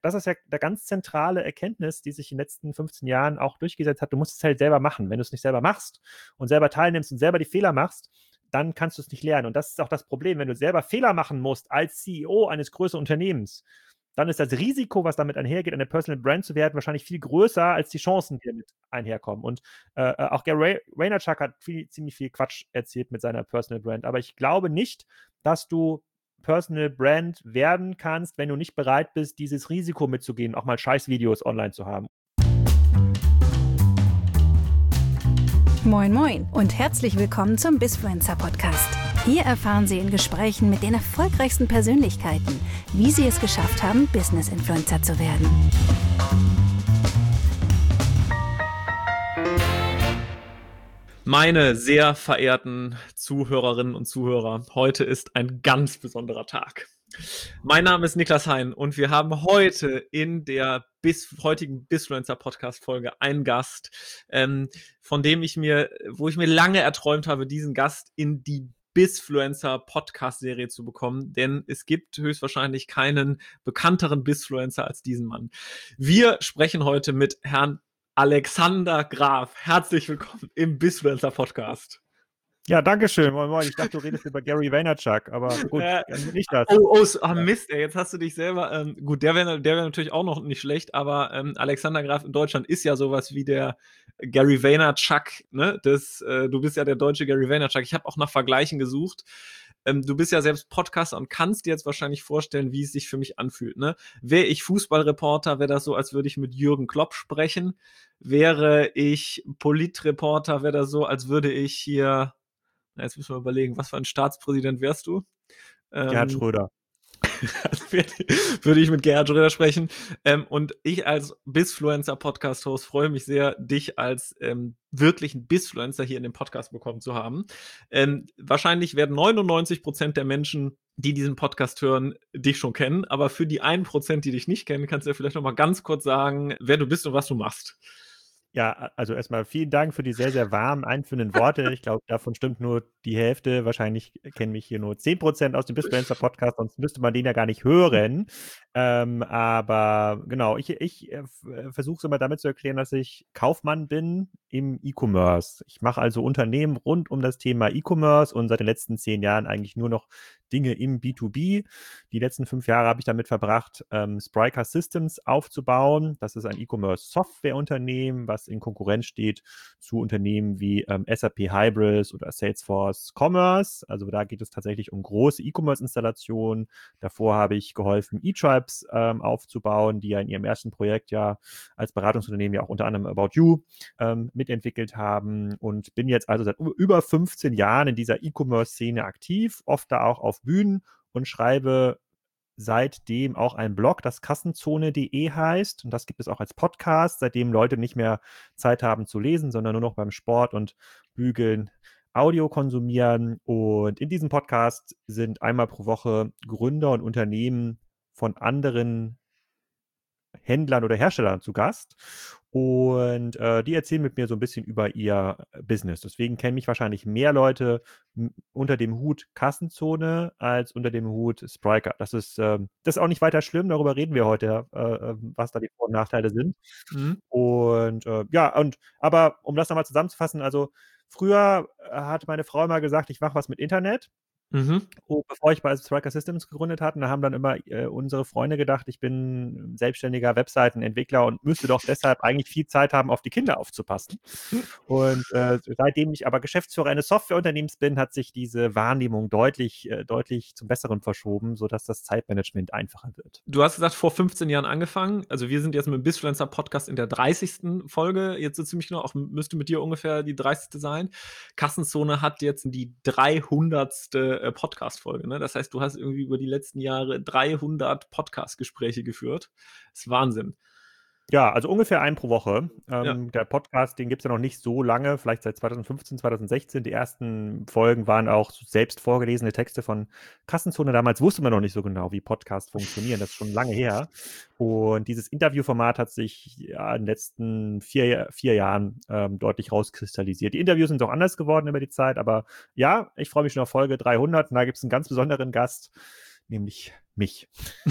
das ist ja eine ganz zentrale Erkenntnis, die sich in den letzten 15 Jahren auch durchgesetzt hat. Du musst es halt selber machen. Wenn du es nicht selber machst und selber teilnimmst und selber die Fehler machst, dann kannst du es nicht lernen. Und das ist auch das Problem, wenn du selber Fehler machen musst als CEO eines größeren Unternehmens, dann ist das Risiko, was damit einhergeht, eine Personal Brand zu werden, wahrscheinlich viel größer als die Chancen, die damit einherkommen. Und auch Gary Vaynerchuk hat ziemlich viel Quatsch erzählt mit seiner Personal Brand. Aber ich glaube nicht, dass du Personal Brand werden kannst, wenn du nicht bereit bist, dieses Risiko mitzugehen, auch mal Scheißvideos online zu haben. Moin Moin und herzlich willkommen zum Bizfluencer Podcast. Hier erfahren Sie in Gesprächen mit den erfolgreichsten Persönlichkeiten, wie sie es geschafft haben, Business-Influencer zu werden. Meine sehr verehrten Zuhörerinnen und Zuhörer, heute ist ein ganz besonderer Tag. Mein Name ist Niklas Hein und wir haben heute in der heutigen Bizfluencer-Podcast-Folge einen Gast, wo ich mir lange erträumt habe, diesen Gast in die Bizfluencer-Podcast-Serie zu bekommen, denn es gibt höchstwahrscheinlich keinen bekannteren Bizfluencer als diesen Mann. Wir sprechen heute mit Herrn Alexander Graf. Herzlich willkommen im Bizfluencer Podcast. Ja, danke schön. Moin, moin. Ich dachte, du redest über Gary Vaynerchuk, aber gut, nicht das. Mist, ey, jetzt hast du dich selber, gut, der wäre natürlich auch noch nicht schlecht, aber Alexander Graf in Deutschland ist ja sowas wie der Gary Vaynerchuk, ne? Du bist ja der deutsche Gary Vaynerchuk. Ich habe auch nach Vergleichen gesucht. Du bist ja selbst Podcaster und kannst dir jetzt wahrscheinlich vorstellen, wie es sich für mich anfühlt, ne? Wäre ich Fußballreporter, wäre das so, als würde ich mit Jürgen Klopp sprechen. Wäre ich Politreporter, wäre das so, als würde ich hier, jetzt müssen wir überlegen, was für ein Staatspräsident wärst du? Gerhard Schröder. Würde ich mit Gerhard Schröder sprechen. Und ich als Bizfluencer-Podcast-Host freue mich sehr, dich als wirklichen Bizfluencer hier in dem Podcast bekommen zu haben. Wahrscheinlich werden 99% der Menschen, die diesen Podcast hören, dich schon kennen. Aber für die 1%, die dich nicht kennen, kannst du ja vielleicht noch mal ganz kurz sagen, wer du bist und was du machst. Ja, also erstmal vielen Dank für die sehr, sehr warmen, einführenden Worte. Ich glaube, davon stimmt nur die Hälfte. Wahrscheinlich kennen mich hier nur 10% aus dem Bizfluencer-Podcast, sonst müsste man den ja gar nicht hören. Aber genau, ich versuche es immer damit zu erklären, dass ich Kaufmann bin im E-Commerce. Ich mache also Unternehmen rund um das Thema E-Commerce und seit den letzten 10 Jahren eigentlich nur noch Dinge im B2B. Die letzten 5 Jahre habe ich damit verbracht, Spryker Systems aufzubauen. Das ist ein E-Commerce-Software-Unternehmen, was in Konkurrenz steht zu Unternehmen wie SAP Hybris oder Salesforce Commerce. Also da geht es tatsächlich um große E-Commerce-Installationen. Davor habe ich geholfen, eTribes aufzubauen, die ja in ihrem ersten Projekt ja als Beratungsunternehmen ja auch unter anderem About You mitentwickelt haben und bin jetzt also seit über 15 Jahren in dieser E-Commerce-Szene aktiv, oft da auch auf Bühnen und schreibe seitdem auch ein Blog, das Kassenzone.de heißt. Und das gibt es auch als Podcast, seitdem Leute nicht mehr Zeit haben zu lesen, sondern nur noch beim Sport und Bügeln Audio konsumieren. Und in diesem Podcast sind einmal pro Woche Gründer und Unternehmen von anderen Händlern oder Herstellern zu Gast. Und die erzählen mit mir so ein bisschen über ihr Business. Deswegen kennen mich wahrscheinlich mehr Leute unter dem Hut Kassenzone als unter dem Hut Spryker. Das ist auch nicht weiter schlimm, darüber reden wir heute, was da die Vor- und Nachteile sind. Mhm. Und aber um das nochmal zusammenzufassen, also früher hat meine Frau immer gesagt, ich mache was mit Internet. Mhm. Bevor ich bei Spryker Systems gegründet hatte, da haben dann immer unsere Freunde gedacht, ich bin selbstständiger Webseitenentwickler und müsste doch deshalb eigentlich viel Zeit haben, auf die Kinder aufzupassen. Und seitdem ich aber Geschäftsführer eines Softwareunternehmens bin, hat sich diese Wahrnehmung deutlich zum Besseren verschoben, sodass das Zeitmanagement einfacher wird. Du hast gesagt, vor 15 Jahren angefangen. Also wir sind jetzt mit dem Bizfluencer-Podcast in der 30. Folge. Jetzt so ziemlich genau, auch müsste mit dir ungefähr die 30. sein. Kassenzone hat jetzt die 300. Podcast-Folge. Ne? Das heißt, du hast irgendwie über die letzten Jahre 300 Podcast-Gespräche geführt. Das ist Wahnsinn. Ja, also ungefähr einen pro Woche. Ja. Der Podcast, den gibt es ja noch nicht so lange, vielleicht seit 2015, 2016. Die ersten Folgen waren auch selbst vorgelesene Texte von Kassenzone. Damals wusste man noch nicht so genau, wie Podcasts funktionieren. Das ist schon lange her. Und dieses Interviewformat hat sich ja in den letzten vier Jahren deutlich rauskristallisiert. Die Interviews sind auch anders geworden über die Zeit, aber ja, ich freue mich schon auf Folge 300. Und da gibt es einen ganz besonderen Gast, nämlich mich.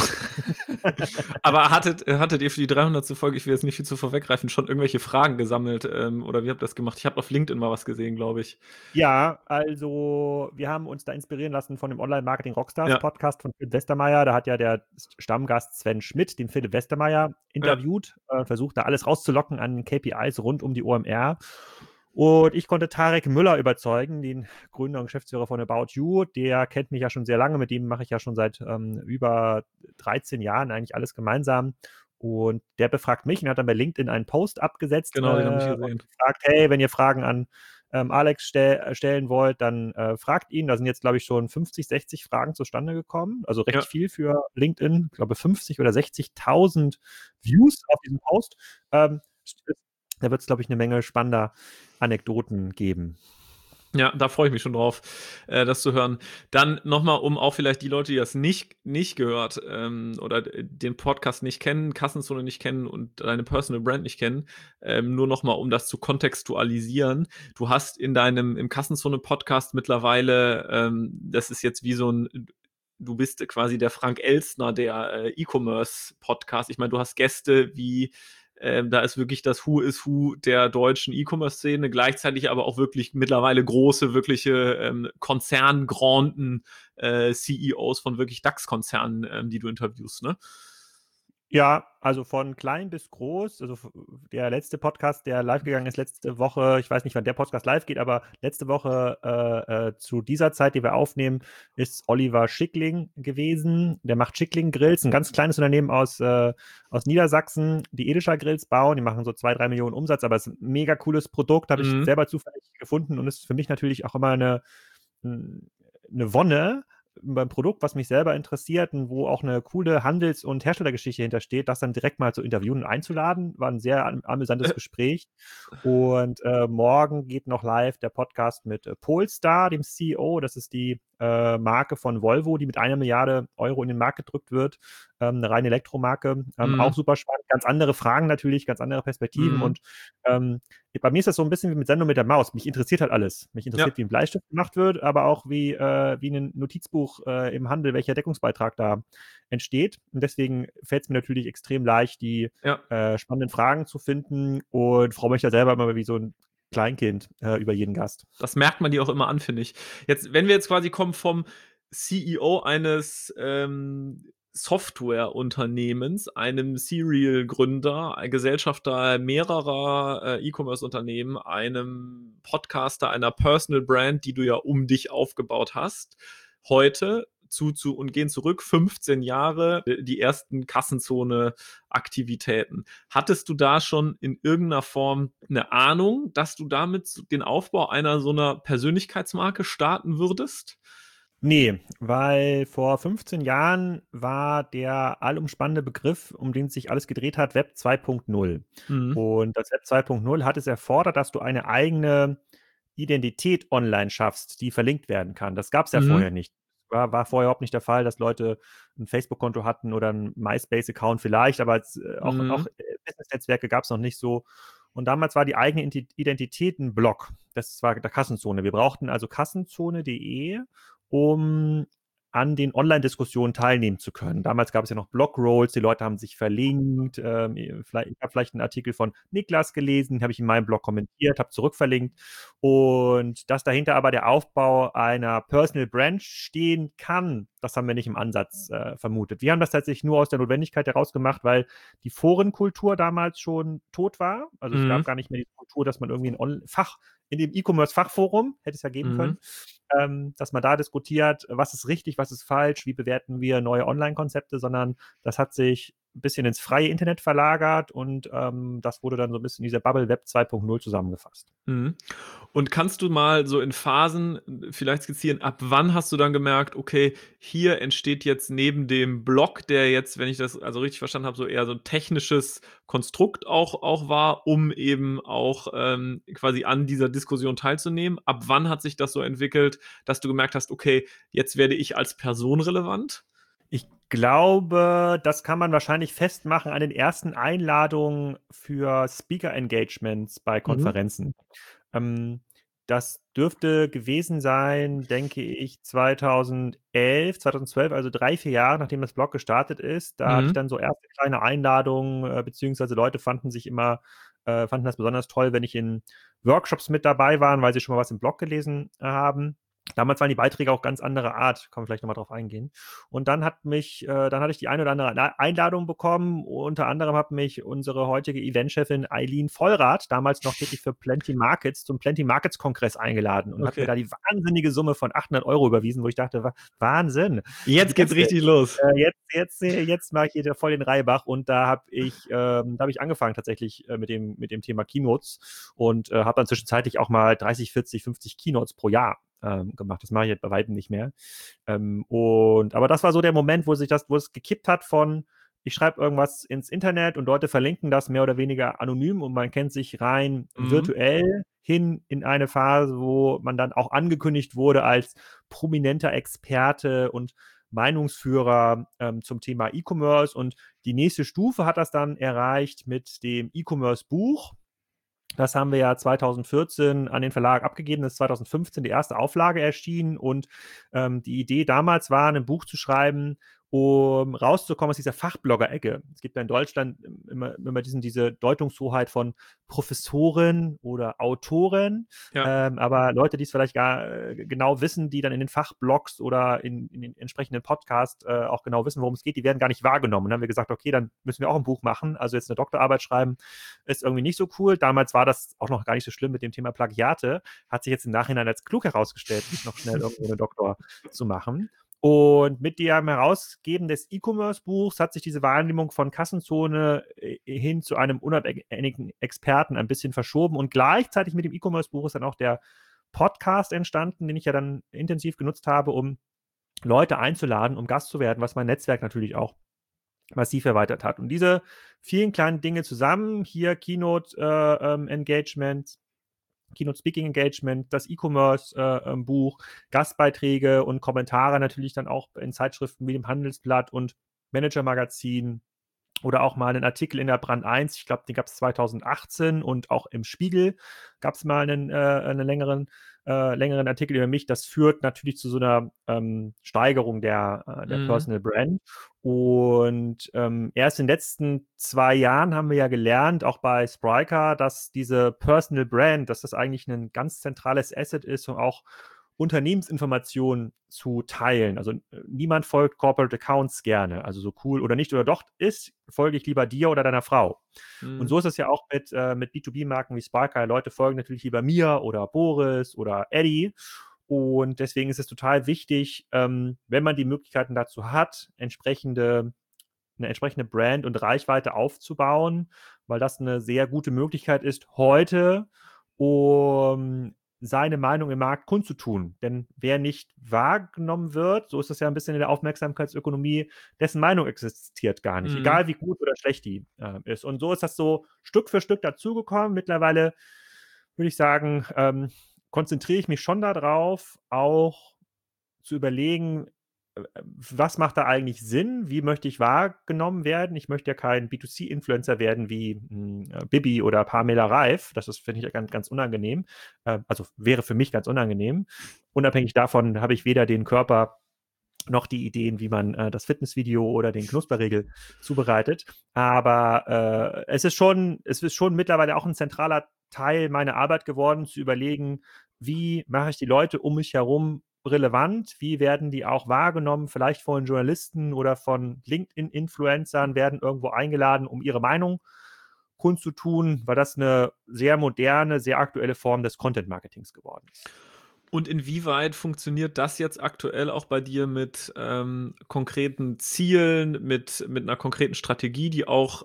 Aber hattet ihr für die 300. Folge, ich will jetzt nicht viel zu vorweggreifen, schon irgendwelche Fragen gesammelt, oder wie habt ihr das gemacht? Ich habe auf LinkedIn mal was gesehen, glaube ich. Ja, also wir haben uns da inspirieren lassen von dem Online-Marketing-Rockstars Ja. Podcast von Philipp Westermeier. Da hat ja der Stammgast Sven Schmidt den Philipp Westermeier interviewt, versucht da alles rauszulocken an KPIs rund um die OMR. Und ich konnte Tarek Müller überzeugen, den Gründer und Geschäftsführer von About You. Der kennt mich ja schon sehr lange, mit dem mache ich ja schon seit über 13 Jahren eigentlich alles gemeinsam. Und der befragt mich und hat dann bei LinkedIn einen Post abgesetzt Genau, den habe ich und gesehen. gefragt, hey, wenn ihr Fragen an Alex stellen wollt, dann fragt ihn. Da sind jetzt, glaube ich, schon 50, 60 Fragen zustande gekommen. Also recht Ja. viel für LinkedIn. Ich glaube, 50 oder 60.000 Views auf diesem Post. Da wird es, glaube ich, eine Menge spannender Anekdoten geben. Ja, da freue ich mich schon drauf, das zu hören. Dann nochmal, um auch vielleicht die Leute, die das nicht gehört oder den Podcast nicht kennen, Kassenzone nicht kennen und deine Personal Brand nicht kennen, nur nochmal, um das zu kontextualisieren. Du hast im Kassenzone-Podcast mittlerweile, das ist jetzt wie so ein, du bist quasi der Frank Elstner der E-Commerce-Podcast. Ich meine, du hast Gäste wie da ist wirklich das Who is Who der deutschen E-Commerce-Szene, gleichzeitig aber auch wirklich mittlerweile große, wirkliche Konzerngranden CEOs von wirklich DAX-Konzernen, die du interviewst, ne? Ja, also von klein bis groß. Also der letzte Podcast, der live gegangen ist letzte Woche, ich weiß nicht, wann der Podcast live geht, aber letzte Woche zu dieser Zeit, die wir aufnehmen, ist Oliver Schickling gewesen. Der macht Schickling Grills, ein ganz kleines Unternehmen aus Niedersachsen, die Edischer Grills bauen. Die machen so 2-3 Millionen Umsatz, aber es ist ein mega cooles Produkt, habe ich selber zufällig gefunden und ist für mich natürlich auch immer eine Wonne beim Produkt, was mich selber interessiert und wo auch eine coole Handels- und Herstellergeschichte hintersteht, das dann direkt mal zu interviewen und einzuladen. War ein sehr amüsantes Gespräch. Und morgen geht noch live der Podcast mit Polestar, dem CEO. Das ist die Marke von Volvo, die mit 1 Milliarde Euro in den Markt gedrückt wird. Eine reine Elektromarke. Auch super spannend. Ganz andere Fragen natürlich, ganz andere Perspektiven. Und bei mir ist das so ein bisschen wie mit Sendung mit der Maus. Mich interessiert halt alles. Mich interessiert, wie ein Bleistift gemacht wird, aber auch wie ein Notizbuch im Handel, welcher Deckungsbeitrag da entsteht. Und deswegen fällt es mir natürlich extrem leicht, die spannenden Fragen zu finden und freue mich da selber immer wie so ein Kleinkind über jeden Gast. Das merkt man dir auch immer an, finde ich. Jetzt, wenn wir jetzt quasi kommen vom CEO eines Softwareunternehmens, einem Serial-Gründer, Gesellschafter mehrerer E-Commerce-Unternehmen, einem Podcaster, einer Personal Brand, die du ja um dich aufgebaut hast, heute und gehen zurück 15 Jahre, die ersten Kassenzone-Aktivitäten. Hattest du da schon in irgendeiner Form eine Ahnung, dass du damit den Aufbau einer so einer Persönlichkeitsmarke starten würdest? Nee, weil vor 15 Jahren war der allumspannende Begriff, um den sich alles gedreht hat, Web 2.0. Und das Web 2.0 hat es erfordert, dass du eine eigene Identität online schaffst, die verlinkt werden kann. Das gab es ja vorher nicht. War vorher überhaupt nicht der Fall, dass Leute ein Facebook-Konto hatten oder ein MySpace-Account vielleicht, aber auch Business-Netzwerke gab es noch nicht so. Und damals war die eigene Identität ein Blog. Das war der Kassenzone. Wir brauchten also kassenzone.de, um an den Online-Diskussionen teilnehmen zu können. Damals gab es ja noch Blog-Rolls, die Leute haben sich verlinkt. Ich habe vielleicht einen Artikel von Niklas gelesen, habe ich in meinem Blog kommentiert, habe zurückverlinkt. Und dass dahinter aber der Aufbau einer Personal Brand stehen kann, das haben wir nicht im Ansatz vermutet. Wir haben das tatsächlich nur aus der Notwendigkeit heraus gemacht, weil die Forenkultur damals schon tot war. Also es gab gar nicht mehr die Kultur, dass man irgendwie in dem E-Commerce-Fachforum, hätte es ja geben können, dass man da diskutiert, was ist richtig, was ist falsch, wie bewerten wir neue Online-Konzepte, sondern das hat sich ein bisschen ins freie Internet verlagert und das wurde dann so ein bisschen in dieser Bubble Web 2.0 zusammengefasst. Und kannst du mal so in Phasen vielleicht skizzieren, ab wann hast du dann gemerkt, okay, hier entsteht jetzt neben dem Blog, der jetzt, wenn ich das also richtig verstanden habe, so eher so ein technisches Konstrukt auch war, um eben auch quasi an dieser Diskussion teilzunehmen. Ab wann hat sich das so entwickelt, dass du gemerkt hast, okay, jetzt werde ich als Person relevant? Ich glaube, das kann man wahrscheinlich festmachen an den ersten Einladungen für Speaker-Engagements bei Konferenzen. Das dürfte gewesen sein, denke ich, 2011, 2012, also 3, 4 Jahre, nachdem das Blog gestartet ist. Da hatte ich dann so erste kleine Einladungen, beziehungsweise Leute fanden das besonders toll, wenn ich in Workshops mit dabei war, weil sie schon mal was im Blog gelesen haben. Damals waren die Beiträge auch ganz anderer Art, können wir vielleicht nochmal drauf eingehen. Und dann hatte ich die eine oder andere Einladung bekommen. Unter anderem hat mich unsere heutige Eventchefin Eileen Vollrath, damals noch tätig für Plenty Markets, zum Plenty Markets Kongress eingeladen und hat mir da die wahnsinnige Summe von 800 € überwiesen, wo ich dachte, Wahnsinn. Jetzt geht's richtig los. Jetzt mache ich hier voll den Reibach und da habe ich angefangen tatsächlich mit dem Thema Keynotes und habe dann zwischenzeitlich auch mal 30, 40, 50 Keynotes pro Jahr gemacht. Das mache ich jetzt bei weitem nicht mehr. Aber das war so der Moment, wo es gekippt hat von, ich schreibe irgendwas ins Internet und Leute verlinken das mehr oder weniger anonym und man kennt sich rein virtuell hin in eine Phase, wo man dann auch angekündigt wurde als prominenter Experte und Meinungsführer zum Thema E-Commerce, und die nächste Stufe hat das dann erreicht mit dem E-Commerce-Buch. Das haben wir ja 2014 an den Verlag abgegeben. Das ist 2015 die erste Auflage erschienen und die Idee damals war, ein Buch zu schreiben, um rauszukommen aus dieser Fachblogger-Ecke. Es gibt ja in Deutschland immer diese Deutungshoheit von Professoren oder Autoren, aber Leute, die es vielleicht gar genau wissen, die dann in den Fachblogs oder in den entsprechenden Podcasts auch genau wissen, worum es geht, die werden gar nicht wahrgenommen. Und dann haben wir gesagt, okay, dann müssen wir auch ein Buch machen. Also jetzt eine Doktorarbeit schreiben ist irgendwie nicht so cool. Damals war das auch noch gar nicht so schlimm mit dem Thema Plagiate. Hat sich jetzt im Nachhinein als klug herausgestellt, nicht noch schnell irgendwo eine Doktor zu machen. Und mit dem Herausgeben des E-Commerce-Buchs hat sich diese Wahrnehmung von Kassenzone hin zu einem unabhängigen Experten ein bisschen verschoben. Und gleichzeitig mit dem E-Commerce-Buch ist dann auch der Podcast entstanden, den ich ja dann intensiv genutzt habe, um Leute einzuladen, um Gast zu werden, was mein Netzwerk natürlich auch massiv erweitert hat. Und diese vielen kleinen Dinge zusammen, hier Keynote-Engagement, Keynote Speaking Engagement, das E-Commerce-Buch, Gastbeiträge und Kommentare natürlich dann auch in Zeitschriften wie dem Handelsblatt und Manager-Magazin oder auch mal einen Artikel in der Brand 1, ich glaube, den gab es 2018, und auch im Spiegel gab es mal einen längeren Artikel über mich. Das führt natürlich zu so einer Steigerung der Personal Brand. Und erst in den letzten 2 Jahren haben wir ja gelernt, auch bei Spryker, dass diese Personal Brand, dass das eigentlich ein ganz zentrales Asset ist, um auch Unternehmensinformationen zu teilen. Also niemand folgt Corporate Accounts gerne, also so cool oder nicht oder doch ist, folge ich lieber dir oder deiner Frau. Und so ist es ja auch mit B2B-Marken wie Spryker. Leute folgen natürlich lieber mir oder Boris oder Eddie. Und deswegen ist es total wichtig, wenn man die Möglichkeiten dazu hat, eine entsprechende Brand und Reichweite aufzubauen, weil das eine sehr gute Möglichkeit ist heute, um seine Meinung im Markt kundzutun. Denn wer nicht wahrgenommen wird, so ist das ja ein bisschen in der Aufmerksamkeitsökonomie, dessen Meinung existiert gar nicht, egal wie gut oder schlecht die ist. Und so ist das so Stück für Stück dazugekommen. Mittlerweile würde ich sagen, konzentriere ich mich schon darauf, auch zu überlegen, was macht da eigentlich Sinn? Wie möchte ich wahrgenommen werden? Ich möchte ja kein B2C-Influencer werden wie Bibi oder Pamela Reif. Das ist, finde ich, ganz, ganz unangenehm. Also wäre für mich ganz unangenehm. Unabhängig davon habe ich weder den Körper noch die Ideen, wie man das Fitnessvideo oder den Knusperriegel zubereitet. Aber es ist schon mittlerweile auch ein zentraler Teil meiner Arbeit geworden, zu überlegen, wie mache ich die Leute um mich herum relevant, wie werden die auch wahrgenommen, vielleicht von Journalisten oder von LinkedIn-Influencern, werden irgendwo eingeladen, um ihre Meinung kundzutun, weil das eine sehr moderne, sehr aktuelle Form des Content-Marketings geworden ist. Und inwieweit funktioniert das jetzt aktuell auch bei dir mit konkreten Zielen, mit einer konkreten Strategie, die auch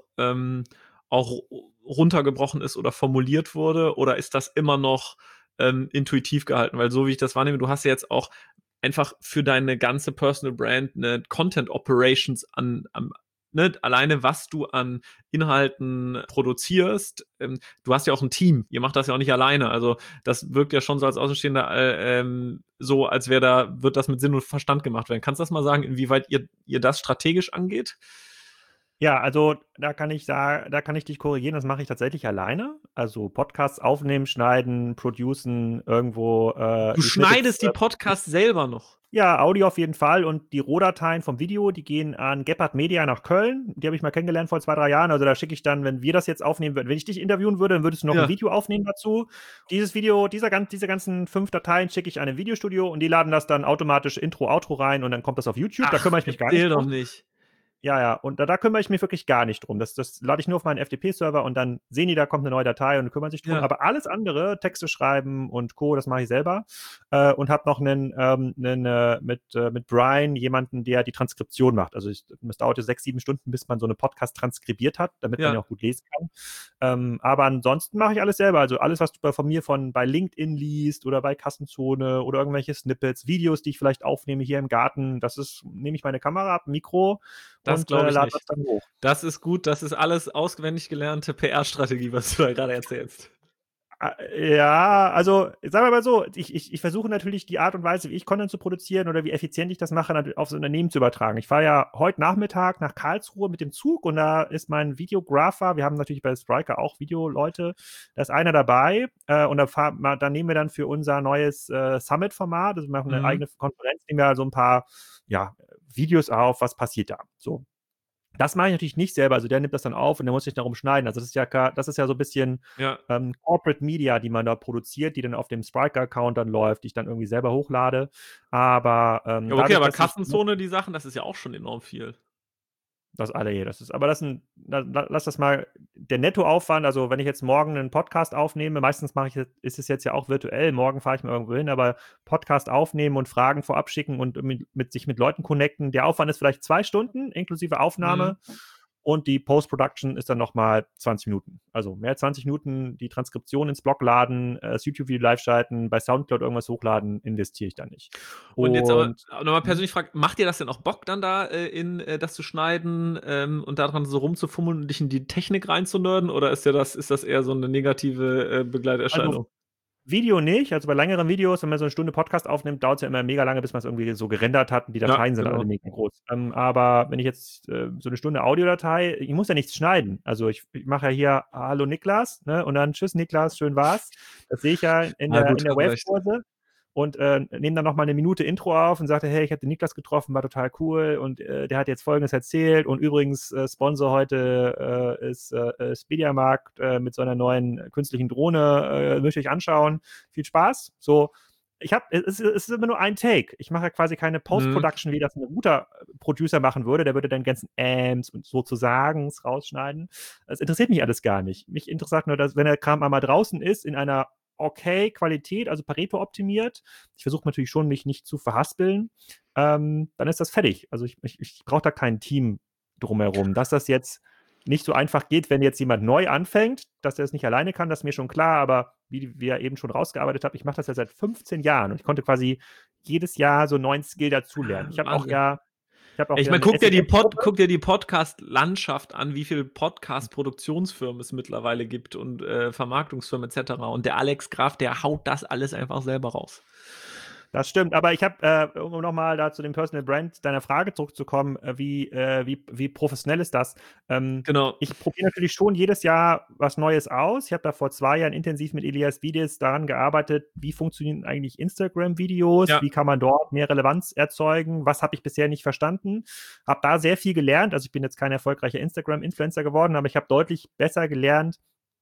runtergebrochen ist oder formuliert wurde? Oder ist das immer noch intuitiv gehalten? Weil so wie ich das wahrnehme, du hast ja jetzt auch einfach für deine ganze Personal Brand eine Content Operations alleine was du an Inhalten produzierst. Du hast ja auch ein Team, ihr macht das ja auch nicht alleine. Also das wirkt ja schon so als Außenstehender so, als wird das mit Sinn und Verstand gemacht werden. Kannst du das mal sagen, inwieweit ihr das strategisch angeht? Ja, also da kann ich dich korrigieren, das mache ich tatsächlich alleine. Also Podcasts aufnehmen, schneiden, producen, irgendwo Du die Snippets. schneidest die Podcasts selber noch. Ja, Audio auf jeden Fall und die Rohdateien vom Video, die gehen an Gebhardt Media nach Köln. Die habe ich mal kennengelernt vor 2, 3 Jahren. Also da schicke ich dann, wenn wir das jetzt aufnehmen würden, wenn ich dich interviewen würde, dann würdest du noch ein Ja. Video aufnehmen dazu. Dieses Video, diese ganzen 5 Dateien schicke ich an ein Videostudio und die laden das dann automatisch Intro, Outro rein und dann kommt das auf YouTube. Da kümmere ich mich gar nicht erzähl doch drum. nicht. Ja, und da kümmere ich mich wirklich gar nicht drum. Das lade ich nur auf meinen FTP-Server und dann sehen die, da kommt eine neue Datei und kümmern sich drum. Ja. Aber alles andere, Texte schreiben und Co., das mache ich selber. Und habe noch mit Brian jemanden, der die Transkription macht. Also es dauert 6, 7 Stunden, bis man so eine Podcast transkribiert hat, damit man ja auch gut lesen kann. Aber ansonsten mache ich alles selber. Also alles, was du von mir bei LinkedIn liest oder bei Kassenzone oder irgendwelche Snippets, Videos, die ich vielleicht aufnehme hier im Garten, nehme ich meine Kamera ab, Mikro Das und glaube ich lade nicht. das dann hoch. Das ist gut, das ist alles auswendig gelernte PR-Strategie, was du da gerade erzählst. Ja, also sagen wir mal so, ich versuche natürlich die Art und Weise, wie ich Content zu produzieren oder wie effizient ich das mache, aufs Unternehmen zu übertragen. Ich fahre ja heute Nachmittag nach Karlsruhe mit dem Zug und da ist mein Videographer, wir haben natürlich bei Spryker auch Videoleute, da ist einer dabei und da nehmen wir dann für unser neues Summit-Format, also wir machen eine eigene Konferenz, nehmen wir so ein paar Videos auf, was passiert da. So. Das mache ich natürlich nicht selber, also der nimmt das dann auf und der muss sich darum schneiden. Also das ist ja so ein bisschen Corporate Media, die man da produziert, die dann auf dem Spryker-Account dann läuft, die ich dann irgendwie selber hochlade. Aber ja, okay, aber Kassenzone, die Sachen, das ist ja auch schon enorm viel. lass das mal, der Nettoaufwand, also wenn ich jetzt morgen einen Podcast aufnehme, meistens ist es jetzt ja auch virtuell, morgen fahre ich mal irgendwo hin, aber Podcast aufnehmen und Fragen vorab schicken und sich mit Leuten connecten, der Aufwand ist vielleicht 2 Stunden inklusive Aufnahme und die Post-Production ist dann nochmal 20 Minuten. Also mehr als 20 Minuten die Transkription ins Blog laden, das YouTube-Video live schalten, bei Soundcloud irgendwas hochladen, investiere ich da nicht. Und jetzt aber nochmal persönlich gefragt, macht dir das denn auch Bock, dann da das zu schneiden und daran so rumzufummeln und dich in die Technik reinzunörden? Oder ist das eher so eine negative Begleiterscheinung? Also Video nicht, also bei längeren Videos, wenn man so 1 Stunde Podcast aufnimmt, dauert es ja immer mega lange, bis man es irgendwie so gerendert hat und die Dateien sind alle mega groß. Aber wenn ich jetzt so 1 Stunde Audiodatei, ich muss ja nichts schneiden. Also ich mache ja hier Hallo Niklas, ne? Und dann Tschüss Niklas, schön war's. Das sehe ich ja in der Wave-Kurse. Und nehme dann nochmal 1 Minute Intro auf und sagte, hey, ich habe den Niklas getroffen, war total cool und der hat jetzt Folgendes erzählt und übrigens Sponsor heute ist Mediamarkt mit so einer neuen künstlichen Drohne, müsst ihr euch anschauen. Viel Spaß. So, es ist immer nur ein Take. Ich mache ja quasi keine Post-Production, wie das ein guter Producer machen würde. Der würde dann ganzen Amps und sozusagen rausschneiden. Das interessiert mich alles gar nicht. Mich interessiert nur, dass, wenn der Kram einmal draußen ist, in einer okay Qualität, also Pareto optimiert. Ich versuche natürlich schon, mich nicht zu verhaspeln. Dann ist das fertig. Also ich brauche da kein Team drumherum. Dass das jetzt nicht so einfach geht, wenn jetzt jemand neu anfängt, dass er es nicht alleine kann, das ist mir schon klar, aber wie wir eben schon rausgearbeitet haben, ich mache das ja seit 15 Jahren und ich konnte quasi jedes Jahr so einen neuen Skill dazulernen. Ich meine, guck dir die Podcast-Landschaft an, wie viele Podcast-Produktionsfirmen es mittlerweile gibt und Vermarktungsfirmen etc. Und der Alex Graf, der haut das alles einfach selber raus. Das stimmt, aber ich habe, um nochmal da zu dem Personal Brand deiner Frage zurückzukommen, wie professionell ist das? Genau. Ich probiere natürlich schon jedes Jahr was Neues aus. Ich habe da vor 2 Jahren intensiv mit Elias Wiedis daran gearbeitet, wie funktionieren eigentlich Instagram-Videos, wie kann man dort mehr Relevanz erzeugen, was habe ich bisher nicht verstanden. Habe da sehr viel gelernt, also ich bin jetzt kein erfolgreicher Instagram-Influencer geworden, aber ich habe deutlich besser gelernt,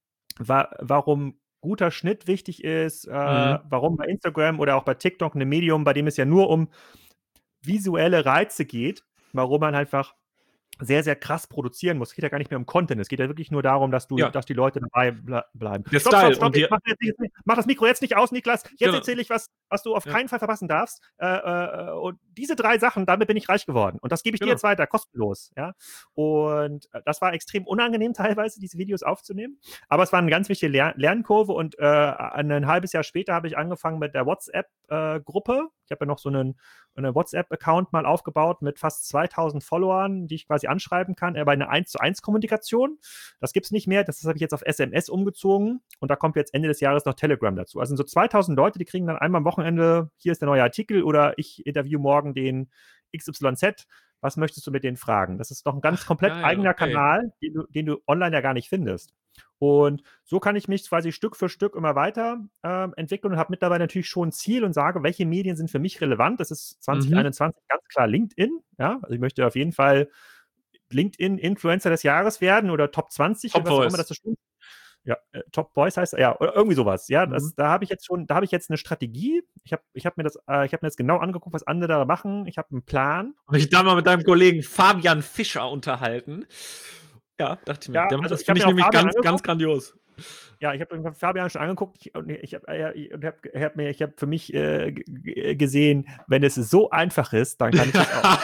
warum guter Schnitt wichtig ist, warum bei Instagram oder auch bei TikTok ein Medium, bei dem es ja nur um visuelle Reize geht, warum man einfach sehr, sehr krass produzieren muss. Es geht ja gar nicht mehr um Content. Es geht ja wirklich nur darum, dass die Leute dabei bleiben. Stopp. Ich mach das Mikro jetzt nicht aus, Niklas. Jetzt erzähle ich was du auf keinen Fall verpassen darfst. Und diese 3 Sachen, damit bin ich reich geworden. Und das gebe ich dir jetzt weiter, kostenlos. Ja? Und das war extrem unangenehm teilweise, diese Videos aufzunehmen. Aber es war eine ganz wichtige Lernkurve. Und ein halbes Jahr später habe ich angefangen mit der WhatsApp-Gruppe. Ich habe ja noch so einen WhatsApp-Account mal aufgebaut mit fast 2000 Followern, die ich quasi anschreiben kann, bei einer 1:1 Kommunikation. Das gibt es nicht mehr, das habe ich jetzt auf SMS umgezogen und da kommt jetzt Ende des Jahres noch Telegram dazu. Also sind so 2000 Leute, die kriegen dann einmal am Wochenende, hier ist der neue Artikel oder ich interview morgen den XYZ. was möchtest du mit denen fragen? Das ist doch ein ganz komplett geil, eigener okay. Kanal, den du online ja gar nicht findest. Und so kann ich mich quasi Stück für Stück immer weiter entwickeln und habe mittlerweile natürlich schon ein Ziel und sage, welche Medien sind für mich relevant. Das ist Mhm. 2021 ganz klar LinkedIn. Ja? Also ich möchte auf jeden Fall LinkedIn-Influencer des Jahres werden oder Top 20 Top oder was auch immer das Voice. so stimmt. Ja, Top Boys heißt ja, oder irgendwie sowas. Ja, Mhm. da habe ich jetzt eine Strategie. Ich habe mir das genau angeguckt, was andere da machen. Ich habe einen Plan. Habe ich da mal mit deinem Kollegen Fabian Fischer unterhalten. Ja, dachte ich mir. Ja, Der macht also das, ich habe finde ich mir auch nämlich Fabian ganz, ganz angeguckt. grandios. Ja, ich habe Fabian schon angeguckt und ich habe für mich gesehen, wenn es so einfach ist, dann kann ich das auch.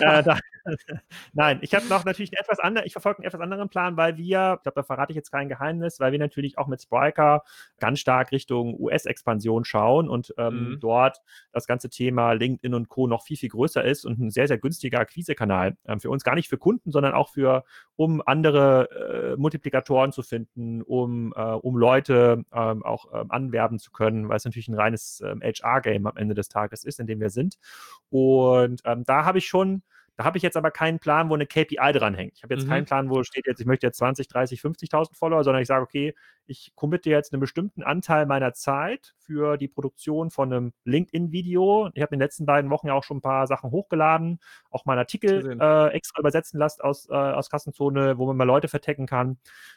Nein, ich habe noch natürlich ich verfolge einen etwas anderen Plan, weil ich glaube, da verrate ich jetzt kein Geheimnis, weil wir natürlich auch mit Spryker ganz stark Richtung US-Expansion schauen und Mhm. dort das ganze Thema LinkedIn und Co. noch viel, viel größer ist und ein sehr, sehr günstiger Akquisekanal für uns, gar nicht für Kunden, sondern auch um andere Multiplikatoren zu finden, um Leute auch anwerben zu können, weil es natürlich ein reines HR-Game am Ende des Tages ist, in dem wir sind. Und da habe ich jetzt aber keinen Plan, wo eine KPI dranhängt. Ich habe jetzt keinen Mhm. Plan, wo steht jetzt, ich möchte jetzt 20, 30, 50.000 Follower, sondern ich sage, okay, ich committe jetzt einen bestimmten Anteil meiner Zeit für die Produktion von einem LinkedIn-Video. Ich habe in den letzten beiden Wochen ja auch schon ein paar Sachen hochgeladen, auch mal einen Artikel Gesehen. extra übersetzen lassen aus Kassenzone, wo man mal Leute vertecken kann,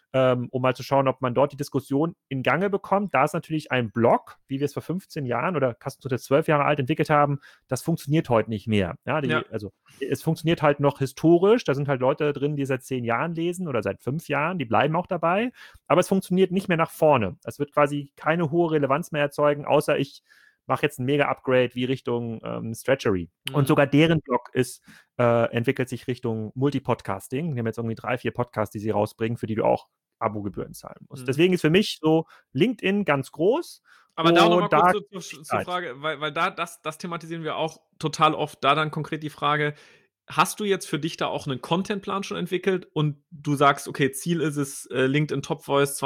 um mal zu schauen, ob man dort die Diskussion in Gange bekommt. Da ist natürlich ein Blog, wie wir es vor 15 Jahren oder Kassenzone 12 Jahre alt entwickelt haben, das funktioniert heute nicht mehr. Ja, Ja. also es funktioniert halt noch historisch, da sind halt Leute drin, die seit 10 Jahren lesen oder seit 5 Jahren, die bleiben auch dabei, aber es funktioniert nicht mehr nach vorne. Es wird quasi keine hohe Relevanz mehr erzeugen, außer ich mache jetzt ein Mega-Upgrade wie Richtung Stretchery. Und Mhm. sogar deren Blog entwickelt sich Richtung Multipodcasting. Wir haben jetzt irgendwie 3, 4 Podcasts, die sie rausbringen, für die du auch Abogebühren zahlen musst. Mhm. Deswegen ist für mich so LinkedIn ganz groß. Aber da auch noch mal Und kurz da zur Frage, weil das thematisieren wir auch total oft. Da dann konkret die Frage: Hast du jetzt für dich da auch 'nen Contentplan schon entwickelt und du sagst: „Okay, Ziel ist es, LinkedIn Top Voice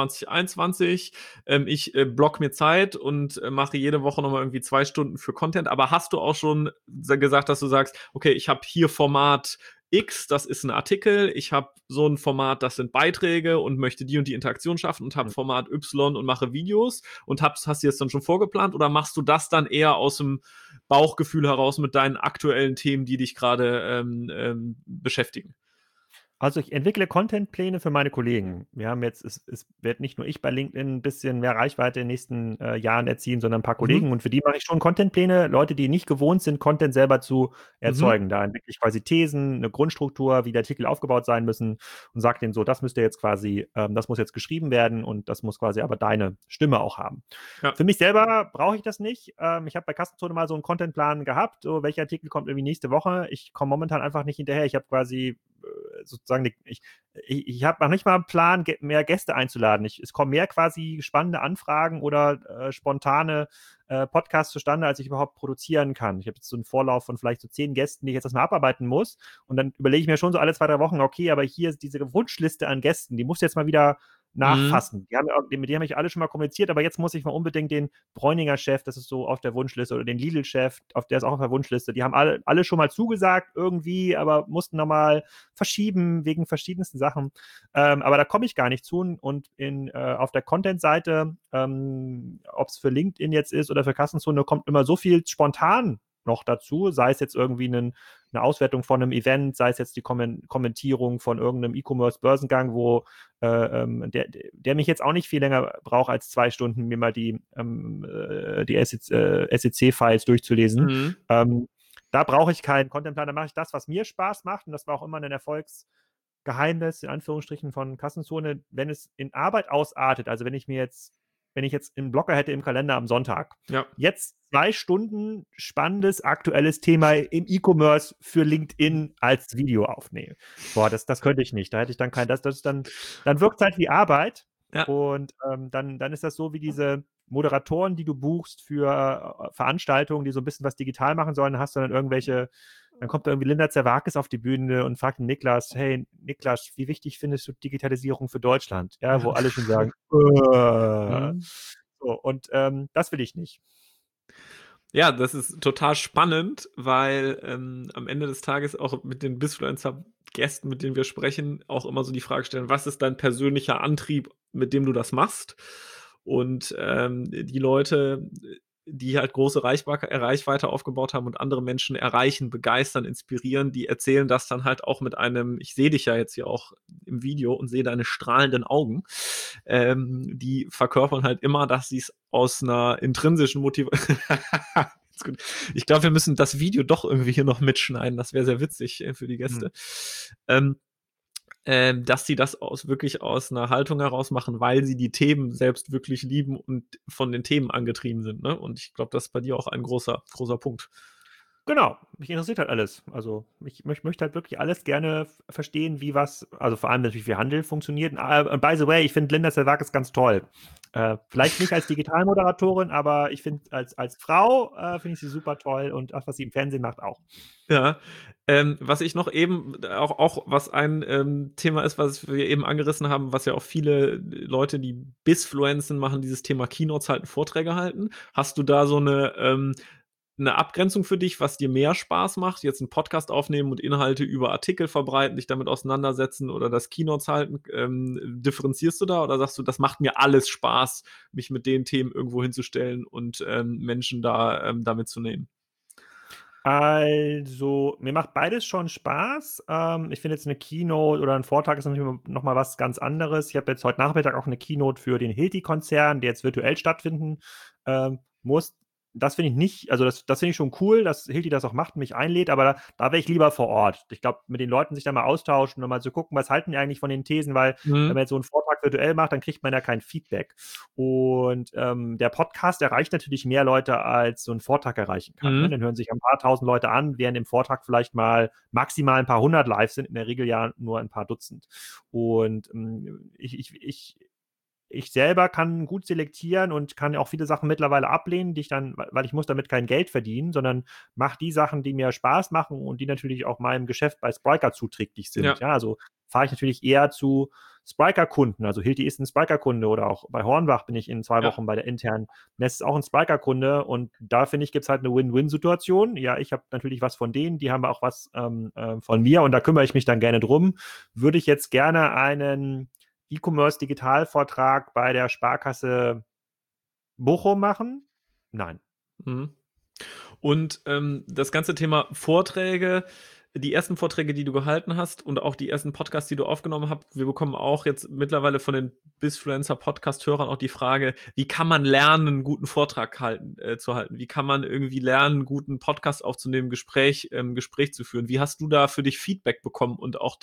2021. Ich, blocke mir Zeit und, mache jede Woche noch mal irgendwie 2 Stunden für Content." Aber hast du auch schon gesagt, dass du sagst: „Okay, ich habe hier Format X, das ist 'n Artikel. Ich habe so 'n Format, das sind Beiträge und möchte die und die Interaktion schaffen und habe Format Y und mache Videos." Und hast du das dann schon vorgeplant oder machst du das dann eher aus'm Bauchgefühl heraus mit deinen aktuellen Themen, die dich gerade beschäftigen? Also, ich entwickle Contentpläne für meine Kollegen. Wir haben jetzt es werde nicht nur ich bei LinkedIn ein bisschen mehr Reichweite in den nächsten, Jahren erzielen, sondern ein paar Mhm. Kollegen und für die mache ich schon Contentpläne. Leute, die nicht gewohnt sind, Content selber zu Mhm. erzeugen. Da entwickle ich quasi Thesen, eine Grundstruktur, wie die Artikel aufgebaut sein müssen und sage denen so: „Das müsst ihr jetzt quasi das muss jetzt geschrieben werden und das muss quasi aber deine Stimme auch haben.“ Ja. Für mich selber brauche ich das nicht. Ich habe bei Kassenzone mal so einen Contentplan gehabt, so welcher Artikel kommt irgendwie nächste Woche. Ich komme momentan einfach nicht hinterher. Ich habe quasi sozusagen, ich habe noch nicht mal einen Plan, mehr Gäste einzuladen. Es kommen mehr quasi spannende Anfragen oder spontane Podcasts zustande, als ich überhaupt produzieren kann. Ich habe jetzt so einen Vorlauf von vielleicht so 10 Gästen, die ich jetzt erstmal abarbeiten muss. Und dann überlege ich mir schon so alle 2, 3 Wochen, okay, aber hier ist diese Wunschliste an Gästen, die musst du jetzt mal wieder Mhm. nachfassen. Mit denen habe ich alle schon mal kommuniziert, aber jetzt muss ich mal unbedingt den Bräuninger Chef, das ist so auf der Wunschliste, oder den Lidl-Chef, der ist auch auf der Wunschliste. Die haben alle schon mal zugesagt irgendwie, aber mussten nochmal verschieben wegen verschiedensten Sachen. Aber da komme ich gar nicht zu. Und auf der Content-Seite, ob es für LinkedIn jetzt ist oder für Kassenzone, kommt immer so viel spontan noch dazu, sei es jetzt irgendwie eine Auswertung von einem Event, sei es jetzt die Kommentierung von irgendeinem E-Commerce-Börsengang, wo der mich jetzt auch nicht viel länger braucht als 2 Stunden, mir mal die SEC-Files durchzulesen. Mhm. Da brauche ich keinen Contentplan, da mache ich das, was mir Spaß macht. Und das war auch immer ein Erfolgsgeheimnis, in Anführungsstrichen, von Kassenzone, wenn es in Arbeit ausartet. Also wenn ich jetzt einen Blocker hätte im Kalender am Sonntag, Ja. jetzt 2 Stunden spannendes, aktuelles Thema im E-Commerce für LinkedIn als Video aufnehmen. Boah, das könnte ich nicht. Da hätte ich dann dann wirkt es halt wie Arbeit. Ja. Und dann ist das so wie diese Moderatoren, die du buchst für Veranstaltungen, die so ein bisschen was digital machen sollen. Dann kommt da irgendwie Linda Zerwakis auf die Bühne und fragt den Niklas: Hey, Niklas, wie wichtig findest du Digitalisierung für Deutschland? Ja, Ja. wo alle schon sagen, Mhm. So, und das will ich nicht. Ja, das ist total spannend, weil am Ende des Tages auch mit den Bisfluencer-Gästen, mit denen wir sprechen, auch immer so die Frage stellen: „Was ist dein persönlicher Antrieb, mit dem du das machst?“ Und die Leute, die halt große Reichweite aufgebaut haben und andere Menschen erreichen, begeistern, inspirieren, die erzählen das dann halt auch mit einem, ich sehe dich ja jetzt hier auch im Video und sehe deine strahlenden Augen. Die verkörpern halt immer, dass sie es aus einer intrinsischen Motivation. Ich glaube, wir müssen das Video doch irgendwie hier noch mitschneiden. Das wäre sehr witzig für die Gäste. Ähm, dass sie das wirklich aus einer Haltung heraus machen, weil sie die Themen selbst wirklich lieben und von den Themen angetrieben sind, ne? Und ich glaube, das ist bei dir auch ein großer, großer Punkt. Genau, mich interessiert halt alles. Also, ich möchte halt wirklich alles gerne verstehen, wie was, also vor allem natürlich, wie Handel funktioniert. Und by the way, ich finde Linda Zerwakis ganz toll. Vielleicht nicht als Digitalmoderatorin, aber ich finde als Frau finde ich sie super toll und auch, was sie im Fernsehen macht, auch. Ja, was ich noch eben auch was ein Thema ist, was wir eben angerissen haben, was ja auch viele Leute, die Bisfluenzen machen, dieses Thema Keynotes halten, Vorträge halten. Hast du da so eine 'ne Abgrenzung für dich, was dir mehr Spaß macht? Jetzt 'n Podcast aufnehmen und Inhalte über Artikel verbreiten, dich damit auseinandersetzen oder das Keynotes halten? Differenzierst du da oder sagst du: „Das macht mir alles Spaß, mich mit den Themen irgendwo hinzustellen und Menschen da da mitzunehmen?“ Also, mir macht beides schon Spaß. Ich finde jetzt eine Keynote oder ein Vortrag ist natürlich noch mal was ganz anderes. Ich habe jetzt heute Nachmittag auch eine Keynote für den Hilti-Konzern, der jetzt virtuell stattfinden muss. Das finde ich nicht, also das finde ich schon cool, dass Hilti das auch macht und mich einlädt, aber da wäre ich lieber vor Ort. Ich glaube, mit den Leuten sich da mal austauschen und mal zu gucken, was halten die eigentlich von den Thesen, weil wenn Mhm. man jetzt so einen Vortrag virtuell macht, dann kriegt man ja kein Feedback. Und der Podcast erreicht natürlich mehr Leute, als so ein Vortrag erreichen kann. Ne? Mhm. Dann hören sich ein paar tausend Leute an, während im Vortrag vielleicht mal maximal ein paar hundert live sind, in der Regel ja nur ein paar Dutzend. Und ich selber kann gut selektieren und kann auch viele Sachen mittlerweile ablehnen, die ich dann, weil ich muss damit kein Geld verdienen, sondern mache die Sachen, die mir Spaß machen und die natürlich auch meinem Geschäft bei Spryker zuträglich sind. Ja. Ja, also fahre ich natürlich eher zu Spryker-Kunden. Also Hilti ist ein Spryker-Kunde oder auch bei Hornbach bin ich in 2 Ja. Wochen bei der internen Messe auch ein Spryker-Kunde und da finde ich, gibt es halt eine Win-Win-Situation. Ja, ich habe natürlich was von denen, die haben auch was von mir und da kümmere ich mich dann gerne drum. Würde ich jetzt gerne einen E-Commerce-Digitalvortrag bei der Sparkasse Bochum machen? Nein. Mhm. Und das ganze Thema Vorträge, die ersten Vorträge, die du gehalten hast und auch die ersten Podcasts, die du aufgenommen hast, wir bekommen auch jetzt mittlerweile von den Bisfluencer-Podcast-Hörern auch die Frage: Wie kann man lernen, 'n guten Vortrag zu halten? Wie kann man irgendwie lernen, 'n guten Podcast aufzunehmen, Gespräch zu führen? Wie hast du da für dich Feedback bekommen und auch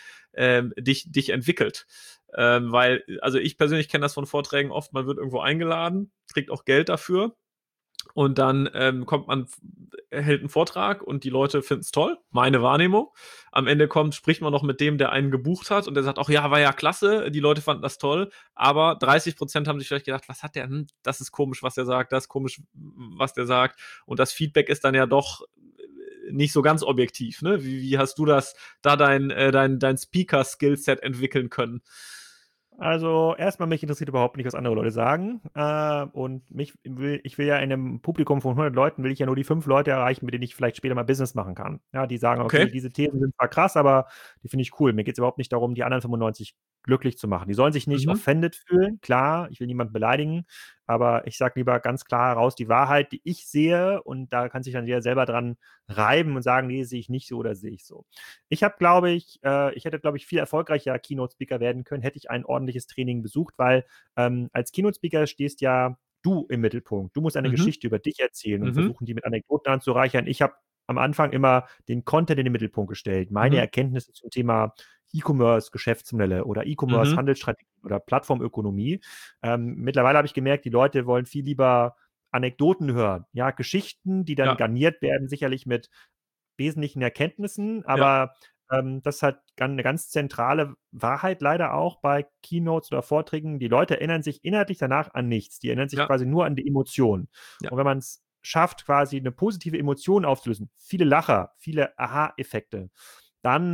dich entwickelt? Weil also, ich persönlich kenne das von Vorträgen oft, man wird irgendwo eingeladen, kriegt auch Geld dafür und dann hält einen Vortrag und die Leute finden es toll, meine Wahrnehmung. Am Ende spricht man noch mit dem, der einen gebucht hat und der sagt auch: „Ja, war ja klasse, die Leute fanden das toll.“ Aber 30% haben sich vielleicht gedacht: „Was hat der? Das ist komisch, was der sagt, das ist komisch, was der sagt.“ Und das Feedback ist dann ja doch nicht so ganz objektiv, ne? Wie hast du dein Speaker-Skillset entwickeln können? Also, erstmal mich interessiert überhaupt nicht, was andere Leute sagen. Und ich will ja in einem Publikum von 100 Leuten will ich ja nur die 5 Leute erreichen, mit denen ich vielleicht später mal Business machen kann. Ja, die sagen: „Okay, Okay. diese Thesen sind zwar krass, aber die finde ich cool.“ Mir geht es überhaupt nicht darum, die anderen 95 glücklich zu machen. Die sollen sich nicht Mhm. offended fühlen. Klar, ich will niemanden beleidigen, aber ich sage lieber ganz klar heraus die Wahrheit, die ich sehe und da kann sich dann jeder selber dran reiben und sagen: „Ne, sehe ich nicht so oder sehe ich so.“ Ich habe, glaube ich hätte, glaube ich, viel erfolgreicher Keynote-Speaker werden können, hätte ich ein ordentliches Training besucht, weil als Keynote-Speaker stehst ja du im Mittelpunkt. Du musst eine Mhm. Geschichte über dich erzählen und Mhm. versuchen, die mit Anekdoten anzureichern. Ich habe am Anfang immer den Content in den Mittelpunkt gestellt. Meine Mhm. Erkenntnisse zum Thema E-Commerce, Geschäftsmodelle oder E-Commerce, Mhm. Handelsstrategie oder Plattformökonomie. Mittlerweile habe ich gemerkt, die Leute wollen viel lieber Anekdoten hören. Ja, Geschichten, die dann Ja, garniert werden, sicherlich mit wesentlichen Erkenntnissen, ja, aber das ist halt eine ganz zentrale Wahrheit leider auch bei Keynotes oder Vorträgen. Die Leute erinnern sich inhaltlich danach an nichts. Die erinnern sich ja, quasi nur an die Emotion. ja. Und wenn man es schafft, quasi eine positive Emotion auszulösen, viele Lacher, viele Aha-Effekte, dann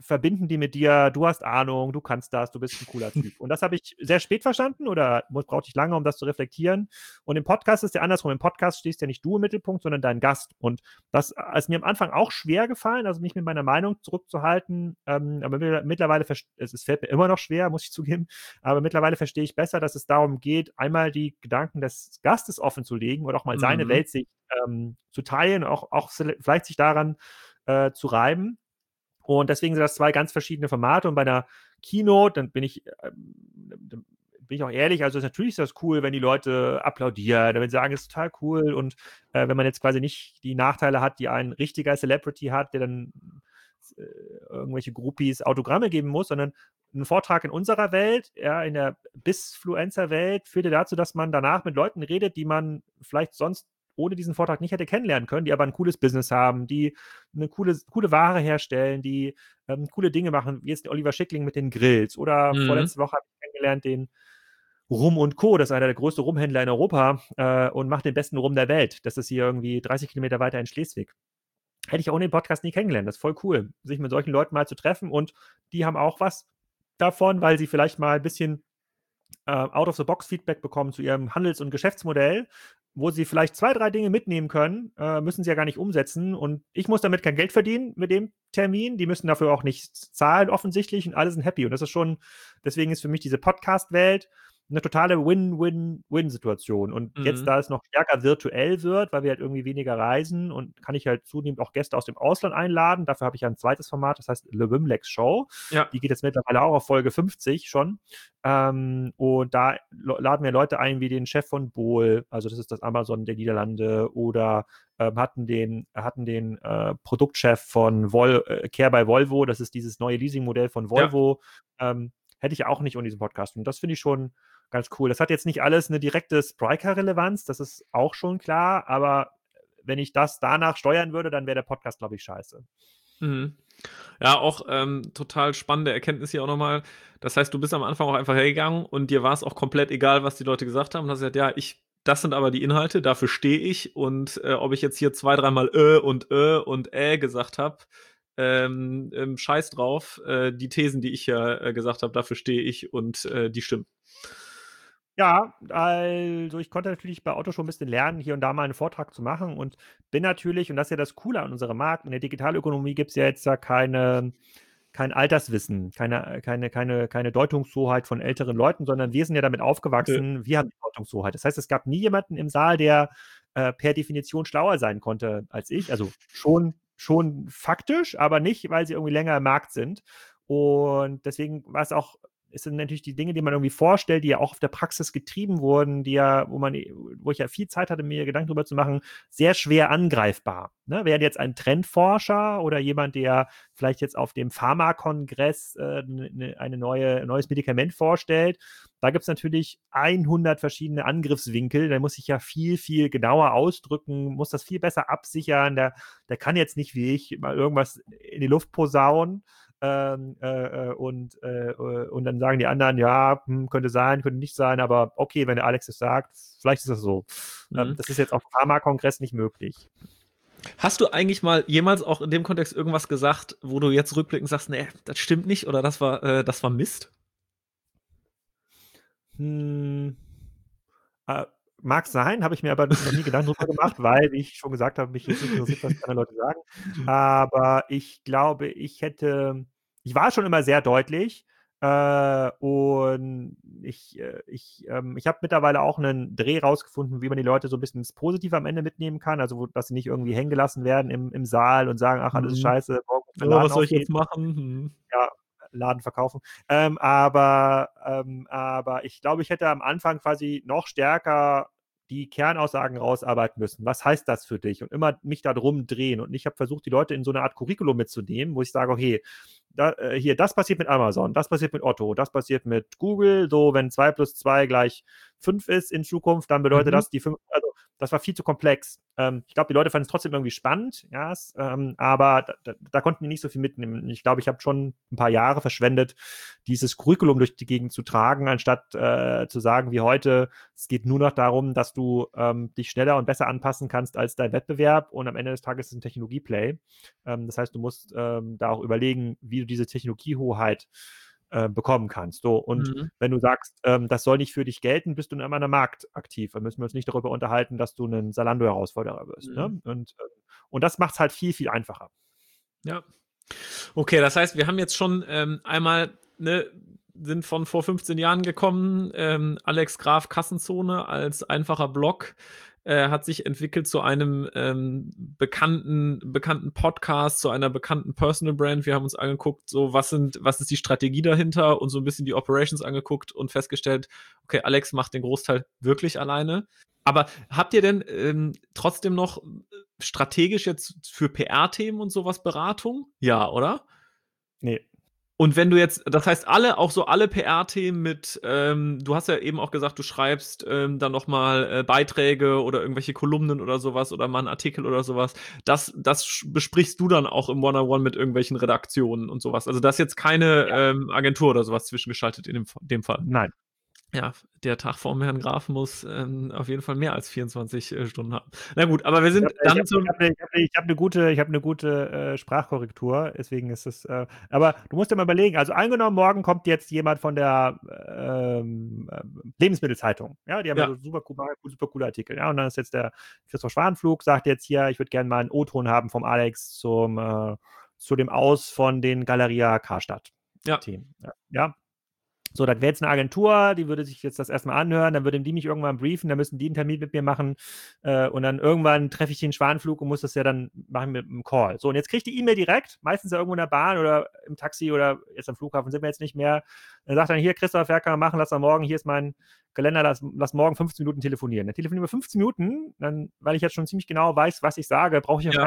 verbinden die mit dir, du hast Ahnung, du kannst das, du bist ein cooler Typ. Und das habe ich sehr spät verstanden oder brauchte ich lange, um das zu reflektieren. Und im Podcast ist ja andersrum. Im Podcast stehst ja nicht du im Mittelpunkt, sondern dein Gast. Und das ist mir am Anfang auch schwer gefallen, also mich mit meiner Meinung zurückzuhalten. Aber mittlerweile, es fällt mir immer noch schwer, muss ich zugeben, aber mittlerweile verstehe ich besser, dass es darum geht, einmal die Gedanken des Gastes offen zu legen oder auch mal seine Weltsicht zu teilen, auch vielleicht sich daran zu reiben. Und deswegen sind das zwei ganz verschiedene Formate. Und bei einer Keynote, dann bin ich auch ehrlich, also natürlich ist das cool, wenn die Leute applaudieren, wenn sie sagen, es ist total cool. Und wenn man jetzt quasi nicht die Nachteile hat, die ein richtiger Celebrity hat, der dann irgendwelche Groupies Autogramme geben muss, sondern ein Vortrag in unserer Welt, ja, in der Bisfluencer-Welt, führte dazu, dass man danach mit Leuten redet, die man vielleicht sonst ohne diesen Vortrag nicht hätte kennenlernen können, die aber ein cooles Business haben, die eine coole Ware herstellen, die coole Dinge machen, wie jetzt Oliver Schickling mit den Grills. Oder vorletzte Woche habe ich kennengelernt den Rum und Co., das ist einer der größten Rumhändler in Europa und macht den besten Rum der Welt. Das ist hier irgendwie 30 Kilometer weiter in Schleswig. Hätte ich ohne den Podcast nie kennengelernt. Das ist voll cool, sich mit solchen Leuten mal zu treffen, und die haben auch was davon, weil sie vielleicht mal ein bisschen Out-of-the-Box-Feedback bekommen zu ihrem Handels- und Geschäftsmodell, wo sie vielleicht 2, 3 Dinge mitnehmen können, müssen sie ja gar nicht umsetzen. Und ich muss damit kein Geld verdienen mit dem Termin. Die müssen dafür auch nichts zahlen, offensichtlich, und alle sind happy. Und das ist schon, deswegen ist für mich diese Podcast-Welt eine totale Win-Win-Win-Situation. Und jetzt, da es noch stärker virtuell wird, weil wir halt irgendwie weniger reisen, und kann ich halt zunehmend auch Gäste aus dem Ausland einladen. Dafür habe ich ja ein zweites Format, das heißt Le Wimlex Show. Ja. Die geht jetzt mittlerweile auch auf Folge 50 schon. Und da laden wir Leute ein wie den Chef von Bol, also das ist das Amazon der Niederlande, oder hatten den Produktchef von Care by Volvo, das ist dieses neue Leasingmodell von Volvo. Hätte ich auch nicht ohne diesen Podcast. Und das finde ich schon ganz cool. Das hat jetzt nicht alles eine direkte Spriker-Relevanz, das ist auch schon klar, aber wenn ich das danach steuern würde, dann wäre der Podcast, glaube ich, scheiße. Ja, auch total spannende Erkenntnis hier auch nochmal. Das heißt, du bist am Anfang auch einfach hergegangen und dir war es auch komplett egal, was die Leute gesagt haben. Und hast gesagt, ja, das sind aber die Inhalte, dafür stehe ich. Und ob ich jetzt hier 2, 3 Mal und gesagt habe, scheiß drauf. Die Thesen, die ich ja gesagt habe, dafür stehe ich, und die stimmen. Ja, also ich konnte natürlich bei Otto schon ein bisschen lernen, hier und da mal einen Vortrag zu machen, und bin natürlich, und das ist ja das Coole an unserem Markt, in der Digitalökonomie gibt es ja jetzt kein Alterswissen, keine Deutungshoheit von älteren Leuten, sondern wir sind ja damit aufgewachsen, wir haben die Deutungshoheit. Das heißt, es gab nie jemanden im Saal, der per Definition schlauer sein konnte als ich. Also schon faktisch, aber nicht, weil sie irgendwie länger im Markt sind. Und deswegen war es auch, es sind natürlich die Dinge, die man irgendwie vorstellt, die ja auch auf der Praxis getrieben wurden, die ja, wo ich ja viel Zeit hatte, mir Gedanken darüber zu machen, sehr schwer angreifbar. Ne? Wäre jetzt ein Trendforscher oder jemand, der vielleicht jetzt auf dem Pharmakongress ein neues Medikament vorstellt, da gibt es natürlich 100 verschiedene Angriffswinkel. Da muss ich ja viel, viel genauer ausdrücken, muss das viel besser absichern. Der kann jetzt nicht wie ich mal irgendwas in die Luft posaunen. Und dann sagen die anderen, ja, könnte sein, könnte nicht sein, aber okay, wenn der Alex es sagt, vielleicht ist das so. Das ist jetzt auf dem Pharmakongress nicht möglich. Hast du eigentlich mal jemals auch in dem Kontext irgendwas gesagt, wo du jetzt rückblickend sagst, nee, das stimmt nicht, oder das war Mist? Mag sein, habe ich mir aber noch nie Gedanken drüber gemacht, weil, wie ich schon gesagt habe, mich jetzt nicht interessiert, was die anderen Leute sagen. Aber ich glaube, ich war schon immer sehr deutlich, und ich habe mittlerweile auch einen Dreh rausgefunden, wie man die Leute so ein bisschen ins Positive am Ende mitnehmen kann, also dass sie nicht irgendwie hängen gelassen werden im Saal und sagen, ach, alles ist scheiße, was soll ich jetzt machen? Ja, Laden verkaufen. Aber ich glaube, ich hätte am Anfang quasi noch stärker die Kernaussagen rausarbeiten müssen. Was heißt das für dich? Und immer mich da drum drehen. Und ich habe versucht, die Leute in so eine Art Curriculum mitzunehmen, wo ich sage, okay, hier, das passiert mit Amazon, das passiert mit Otto, das passiert mit Google. So, wenn 2 + 2 = 5 ist in Zukunft, dann bedeutet das die 5. Also, das war viel zu komplex. Ich glaube, die Leute fanden es trotzdem irgendwie spannend, ja, aber da konnten die nicht so viel mitnehmen. Ich glaube, ich habe schon ein paar Jahre verschwendet, dieses Curriculum durch die Gegend zu tragen, anstatt zu sagen, wie heute, es geht nur noch darum, dass du dich schneller und besser anpassen kannst als dein Wettbewerb und am Ende des Tages ist es ein Technologie-Play. Das heißt, du musst da auch überlegen, wie du diese Technologiehoheit bekommen kannst. So, und wenn du sagst, das soll nicht für dich gelten, bist du in einem Markt aktiv. Dann müssen wir uns nicht darüber unterhalten, dass du ein Zalando-Herausforderer wirst. Ne? Und das macht es halt viel, viel einfacher. Ja. Okay, das heißt, wir haben jetzt schon einmal, sind von vor 15 Jahren gekommen, Alex Graf Kassenzone als einfacher Blog, hat sich entwickelt zu einem bekannten Podcast, zu einer bekannten Personal Brand. Wir haben uns angeguckt, so was ist die Strategie dahinter und so ein bisschen die Operations angeguckt und festgestellt, okay, Alex macht den Großteil wirklich alleine. Aber habt ihr denn trotzdem noch strategisch jetzt für PR-Themen und sowas Beratung? Ja, oder? Nee. Und wenn du jetzt, das heißt, auch so alle PR-Themen mit, du hast ja eben auch gesagt, du schreibst dann nochmal Beiträge oder irgendwelche Kolumnen oder sowas oder mal einen Artikel oder sowas, das besprichst du dann auch im One-on-One mit irgendwelchen Redaktionen und sowas. Also da ist jetzt keine Agentur oder sowas zwischengeschaltet in dem Fall. Nein. Ja, der Tag vorm Herrn Graf muss auf jeden Fall mehr als 24 Stunden haben. Na gut, aber wir sind dann zum. Ich habe eine gute Sprachkorrektur, deswegen ist es. Aber du musst dir mal überlegen, also angenommen, morgen kommt jetzt jemand von der Lebensmittelzeitung. Ja, die haben ja so super coole Artikel. Ja, und dann ist jetzt der Christoph Schwanenflug, sagt jetzt hier, ich würde gerne mal einen O-Ton haben vom Alex zu dem Aus von den Galeria Karstadt. Themen. Ja. So, das wäre jetzt eine Agentur, die würde sich jetzt das erstmal anhören, dann würden die mich irgendwann briefen, dann müssen die einen Termin mit mir machen und dann irgendwann treffe ich den Schwanenflug und muss das ja dann machen mit einem Call. So, und jetzt kriegt die E-Mail direkt, meistens ja irgendwo in der Bahn oder im Taxi oder jetzt am Flughafen sind wir jetzt nicht mehr. Dann sagt dann, hier, Christoph, wer kann man machen, lass mal morgen, hier ist mein Kalender, lass morgen 15 Minuten telefonieren. Dann telefonieren wir 15 Minuten, dann, weil ich jetzt schon ziemlich genau weiß, was ich sage, brauche ich auch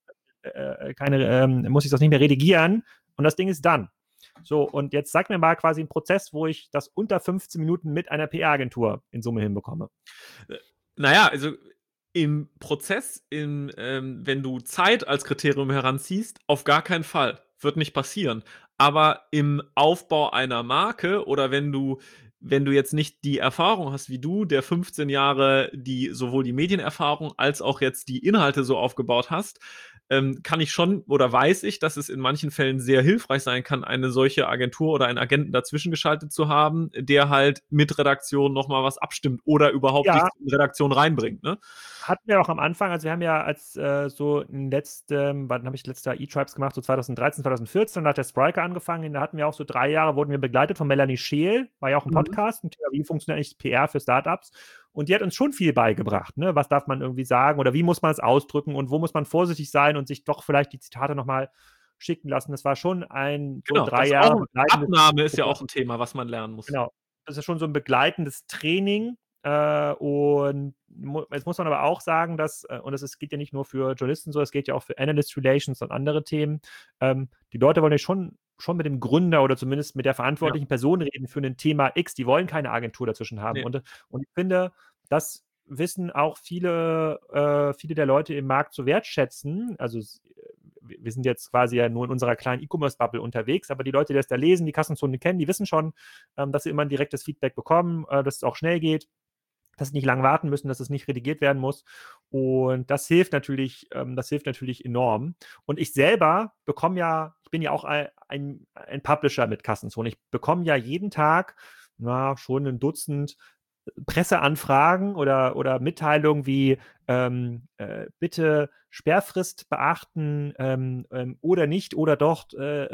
muss ich das nicht mehr redigieren und das Ding ist dann. So, und jetzt sag mir mal quasi einen Prozess, wo ich das unter 15 Minuten mit einer PR-Agentur in Summe hinbekomme. Naja, also im Prozess, wenn du Zeit als Kriterium heranziehst, auf gar keinen Fall. Wird nicht passieren. Aber im Aufbau einer Marke oder wenn du jetzt nicht die Erfahrung hast wie du, der 15 Jahre sowohl die Medienerfahrung als auch jetzt die Inhalte so aufgebaut hast, kann ich schon oder weiß ich, dass es in manchen Fällen sehr hilfreich sein kann, eine solche Agentur oder einen Agenten dazwischen geschaltet zu haben, der halt mit Redaktion nochmal was abstimmt oder überhaupt dich in Redaktion reinbringt, ne? Hatten wir auch am Anfang, also wir haben ja als so wann habe ich letztes Jahr E-Tribes gemacht, so 2013, 2014, da hat der Spriker angefangen, da hatten wir auch so 3 Jahre, wurden wir begleitet von Melanie Scheel, war ja auch ein Podcast, ein Thema, wie funktioniert eigentlich PR für Startups und die hat uns schon viel beigebracht, ne? Was darf man irgendwie sagen oder wie muss man es ausdrücken und wo muss man vorsichtig sein und sich doch vielleicht die Zitate nochmal schicken lassen. Das war schon ein 3 Jahre Abnahme ist ja auch ein Thema, was man lernen muss. Genau, das ist schon so ein begleitendes Training und jetzt muss man aber auch sagen, dass, und geht ja nicht nur für Journalisten so, es geht ja auch für Analyst Relations und andere Themen, die Leute wollen ja schon mit dem Gründer oder zumindest mit der verantwortlichen Person reden für ein Thema X, die wollen keine Agentur dazwischen haben. Und ich finde, das wissen auch viele der Leute im Markt zu wertschätzen, also wir sind jetzt quasi ja nur in unserer kleinen E-Commerce-Bubble unterwegs, aber die Leute, die das da lesen, die Kassenzone kennen, die wissen schon, dass sie immer ein direktes Feedback bekommen, dass es auch schnell geht, dass sie nicht lang warten müssen, dass es nicht redigiert werden muss. Und das hilft natürlich enorm. Und ich selber ich bin ja auch ein Publisher mit Kassenzone. Ich bekomme ja jeden Tag schon ein Dutzend Presseanfragen oder Mitteilungen wie bitte Sperrfrist beachten oder nicht oder doch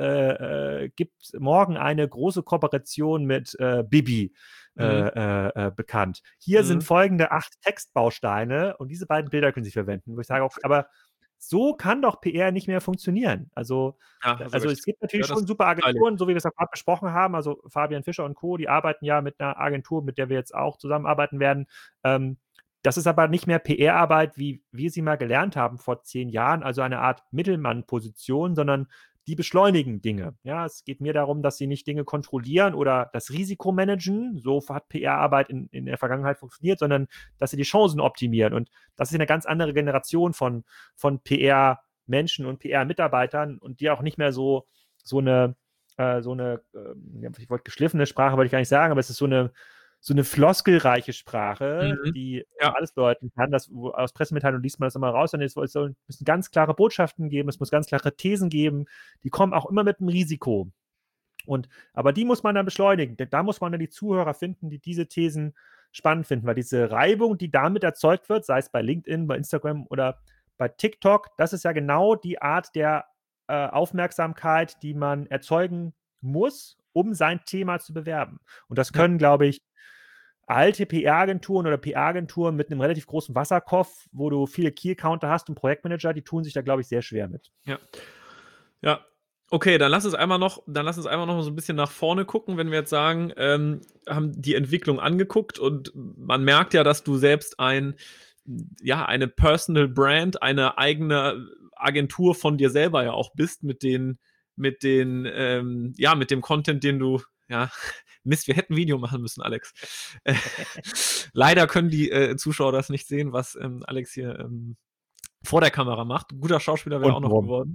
gibt morgen eine große Kooperation mit Bibi bekannt. Hier sind folgende 8 Textbausteine und diese beiden Bilder können Sie verwenden, wo ich sage, aber so kann doch PR nicht mehr funktionieren. Also es gibt natürlich schon super Agenturen, so wie wir es auch gerade besprochen haben, also Fabian Fischer und Co., die arbeiten ja mit einer Agentur, mit der wir jetzt auch zusammenarbeiten werden. Das ist aber nicht mehr PR-Arbeit, wie wir sie mal gelernt haben vor 10 Jahren, also eine Art Mittelmann-Position, sondern die beschleunigen Dinge. Ja, es geht mir darum, dass sie nicht Dinge kontrollieren oder das Risiko managen. So hat PR-Arbeit in der Vergangenheit funktioniert, sondern dass sie die Chancen optimieren. Und das ist eine ganz andere Generation von PR-Menschen und PR-Mitarbeitern und die auch nicht mehr so eine ich wollte geschliffene Sprache, wollte ich gar nicht sagen, aber es ist so eine floskelreiche Sprache, die Ja. alles bedeuten kann. Aus Pressemitteilungen liest man das immer raus, sondern es müssen ganz klare Botschaften geben, es muss ganz klare Thesen geben, die kommen auch immer mit einem Risiko. Aber die muss man dann beschleunigen, denn da muss man dann die Zuhörer finden, die diese Thesen spannend finden, weil diese Reibung, die damit erzeugt wird, sei es bei LinkedIn, bei Instagram oder bei TikTok, das ist ja genau die Art der Aufmerksamkeit, die man erzeugen muss, um sein Thema zu bewerben. Und das können, glaube ich, alte PR-Agenturen oder PR-Agenturen mit einem relativ großen Wasserkopf, wo du viele Key-Accounter hast und Projektmanager, die tun sich da, glaube ich, sehr schwer mit. Ja. Ja. Okay, dann lass uns einmal noch so ein bisschen nach vorne gucken, wenn wir jetzt sagen, haben die Entwicklung angeguckt und man merkt ja, dass du selbst eine Personal Brand, eine eigene Agentur von dir selber ja auch bist mit dem Content, den du, Mist, wir hätten ein Video machen müssen, Alex. Leider können die Zuschauer das nicht sehen, was Alex hier vor der Kamera macht. Guter Schauspieler wäre auch noch geworden.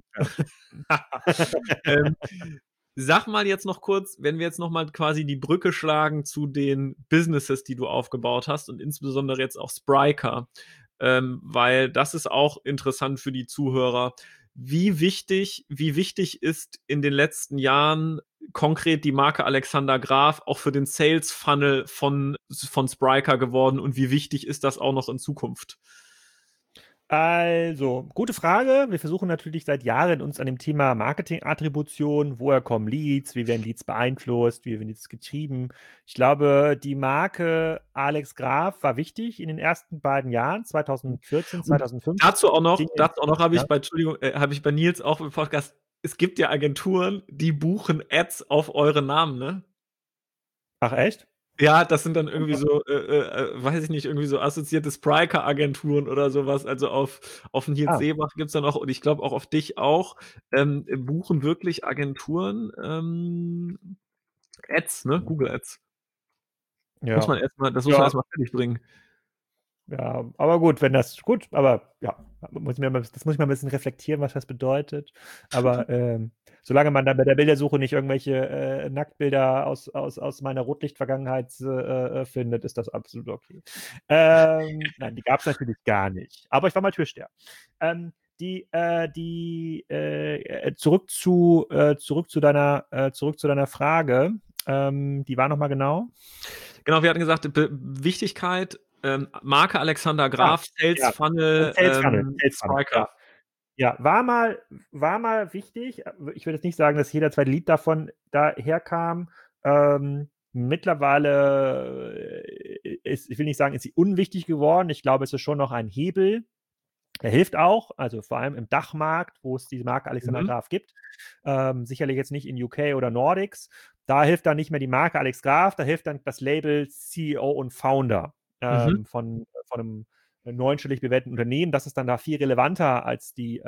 Ja. Sag mal jetzt noch kurz, wenn wir jetzt noch mal quasi die Brücke schlagen zu den Businesses, die du aufgebaut hast und insbesondere jetzt auch Spryker, weil das ist auch interessant für die Zuhörer. Wie wichtig ist in den letzten Jahren konkret die Marke Alexander Graf auch für den Sales Funnel von Spryker geworden und wie wichtig ist das auch noch in Zukunft? Also, gute Frage. Wir versuchen natürlich seit Jahren uns an dem Thema Marketing-Attribution, woher kommen Leads, wie werden Leads beeinflusst, wie werden Leads getrieben. Ich glaube, die Marke Alex Graf war wichtig in den ersten beiden Jahren, 2014, 2015. Dazu auch noch habe ich bei Nils auch im Podcast, es gibt ja Agenturen, die buchen Ads auf eure Namen, ne? Ach, echt? Ja, das sind dann irgendwie so, weiß ich nicht, irgendwie so assoziierte Spryker-Agenturen oder sowas. Also auf Nils Seebach gibt es dann auch, und ich glaube auch auf dich auch, buchen wirklich Agenturen Ads, ne? Google Ads. Ja. Das muss man erstmal fertig bringen. Ja, aber gut, aber ja, das muss ich mal ein bisschen reflektieren, was das bedeutet. Aber solange man dann bei der Bildersuche nicht irgendwelche Nacktbilder aus meiner Rotlicht-Vergangenheit findet, ist das absolut okay. Nein, die gab es natürlich gar nicht. Aber ich war mal Türsteher. Zurück zu deiner Frage. Die war nochmal genau. Genau, wir hatten gesagt, Wichtigkeit, Marke Alexander Graf, Sales Funnel, Spryker. Ja, war mal wichtig. Ich würde jetzt nicht sagen, dass jeder zweite Lied davon daherkam. Mittlerweile ich will nicht sagen, ist sie unwichtig geworden. Ich glaube, es ist schon noch ein Hebel. Er hilft auch, also vor allem im Dachmarkt, wo es diese Marke Alexander Graf gibt. Sicherlich jetzt nicht in UK oder Nordics. Da hilft dann nicht mehr die Marke Alex Graf, da hilft dann das Label CEO und Founder von einem neunstellig bewerteten Unternehmen. Das ist dann da viel relevanter als die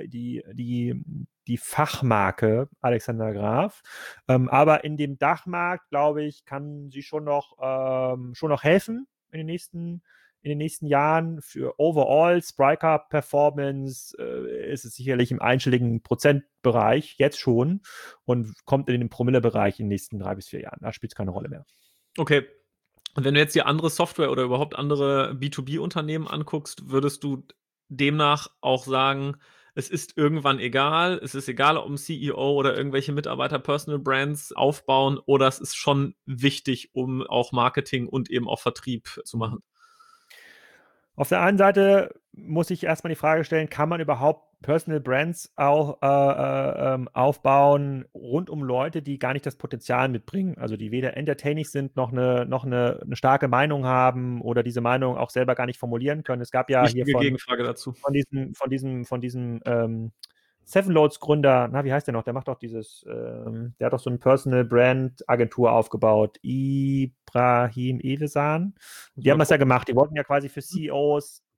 Fachmarke Alexander Graf. Aber in dem Dachmarkt, glaube ich, kann sie schon noch helfen in den nächsten Jahren. Für overall Spryker Performance ist es sicherlich im einstelligen Prozentbereich jetzt schon und kommt in den Promille-Bereich in den nächsten 3 bis 4 Jahren. Da spielt es keine Rolle mehr. Okay. Und wenn du jetzt dir andere Software oder überhaupt andere B2B-Unternehmen anguckst, würdest du demnach auch sagen, es ist irgendwann egal, es ist egal, ob ein CEO oder irgendwelche Mitarbeiter Personal Brands aufbauen oder es ist schon wichtig, um auch Marketing und eben auch Vertrieb zu machen? Auf der einen Seite muss ich erstmal die Frage stellen, kann man überhaupt Personal Brands auch aufbauen rund um Leute, die gar nicht das Potenzial mitbringen, also die weder entertaining sind, noch eine starke Meinung haben oder diese Meinung auch selber gar nicht formulieren können. Es gab ja Wichtige hier Gegenfrage dazu. von diesem Sevenloads Gründer, wie heißt der noch? Der macht doch der hat doch so eine Personal Brand Agentur aufgebaut. Ibrahim Evesan. Die haben das ja gemacht. Die wollten ja quasi für CEOs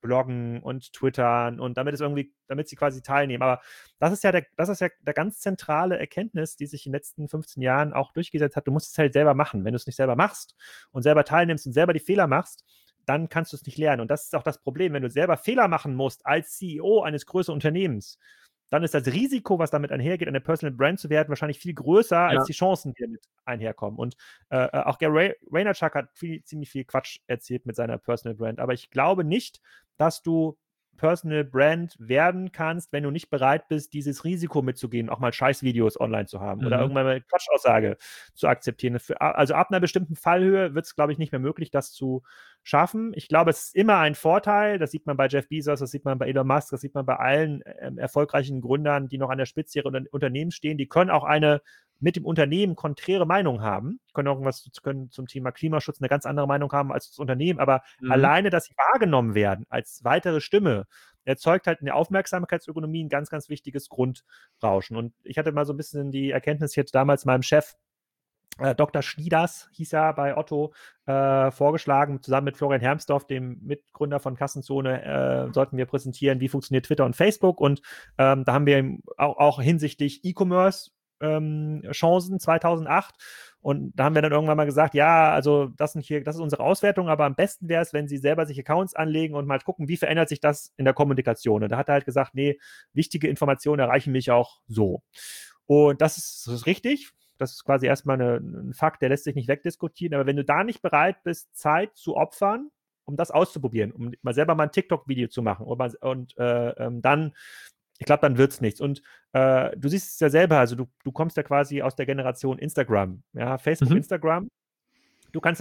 bloggen und twittern und damit sie quasi teilnehmen. Aber das ist ja der ganz zentrale Erkenntnis, die sich in den letzten 15 Jahren auch durchgesetzt hat. Du musst es halt selber machen. Wenn du es nicht selber machst und selber teilnimmst und selber die Fehler machst, dann kannst du es nicht lernen. Und das ist auch das Problem, wenn du selber Fehler machen musst als CEO eines größeren Unternehmens, dann ist das Risiko, was damit einhergeht, eine Personal Brand zu werden, wahrscheinlich viel größer als die Chancen, die damit einherkommen. Und auch Gary Vaynerchuk hat ziemlich viel Quatsch erzählt mit seiner Personal Brand. Aber ich glaube nicht, dass du Personal Brand werden kannst, wenn du nicht bereit bist, dieses Risiko mitzugehen, auch mal Scheißvideos online zu haben oder irgendwann mal eine Quatschaussage zu akzeptieren. Also ab einer bestimmten Fallhöhe wird es, glaube ich, nicht mehr möglich, das zu schaffen. Ich glaube, es ist immer ein Vorteil, das sieht man bei Jeff Bezos, das sieht man bei Elon Musk, das sieht man bei allen erfolgreichen Gründern, die noch an der Spitze ihrer Unternehmen stehen. Die können auch eine mit dem Unternehmen konträre Meinung haben, können zum Thema Klimaschutz eine ganz andere Meinung haben als das Unternehmen, aber alleine, dass sie wahrgenommen werden als weitere Stimme, erzeugt halt in der Aufmerksamkeitsökonomie ein ganz, ganz wichtiges Grundrauschen. Und ich hatte mal so ein bisschen die Erkenntnis, ich hatte damals meinem Chef Dr. Schnieders, hieß er bei Otto, vorgeschlagen, zusammen mit Florian Hermsdorf, dem Mitgründer von Kassenzone, sollten wir präsentieren, wie funktioniert Twitter und Facebook. Und da haben wir auch hinsichtlich E-Commerce Chancen 2008. Und da haben wir dann irgendwann mal gesagt, ja, also das ist unsere Auswertung, aber am besten wäre es, wenn Sie selber sich Accounts anlegen und mal gucken, wie verändert sich das in der Kommunikation. Und da hat er halt gesagt, nee, wichtige Informationen erreichen mich auch so. Und das ist richtig. Das ist quasi erstmal ein Fakt, der lässt sich nicht wegdiskutieren. Aber wenn du da nicht bereit bist, Zeit zu opfern, um das auszuprobieren, um mal selber mal ein TikTok-Video zu machen und dann, ich glaube, dann wird es nichts. Und du siehst es ja selber, also du kommst ja quasi aus der Generation Instagram, ja, Facebook, Instagram. Du kannst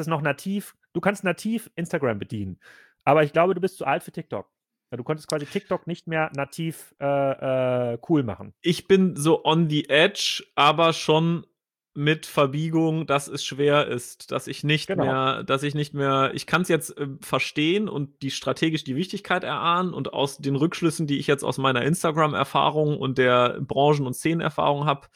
nativ Instagram bedienen. Aber ich glaube, du bist zu alt für TikTok. Du konntest quasi TikTok nicht mehr nativ cool machen. Ich bin so on the edge, aber schon mit Verbiegung, dass es schwer ist, dass ich nicht mehr, ich kann es jetzt verstehen und strategisch die Wichtigkeit erahnen und aus den Rückschlüssen, die ich jetzt aus meiner Instagram-Erfahrung und der Branchen- und Szenenerfahrung habe,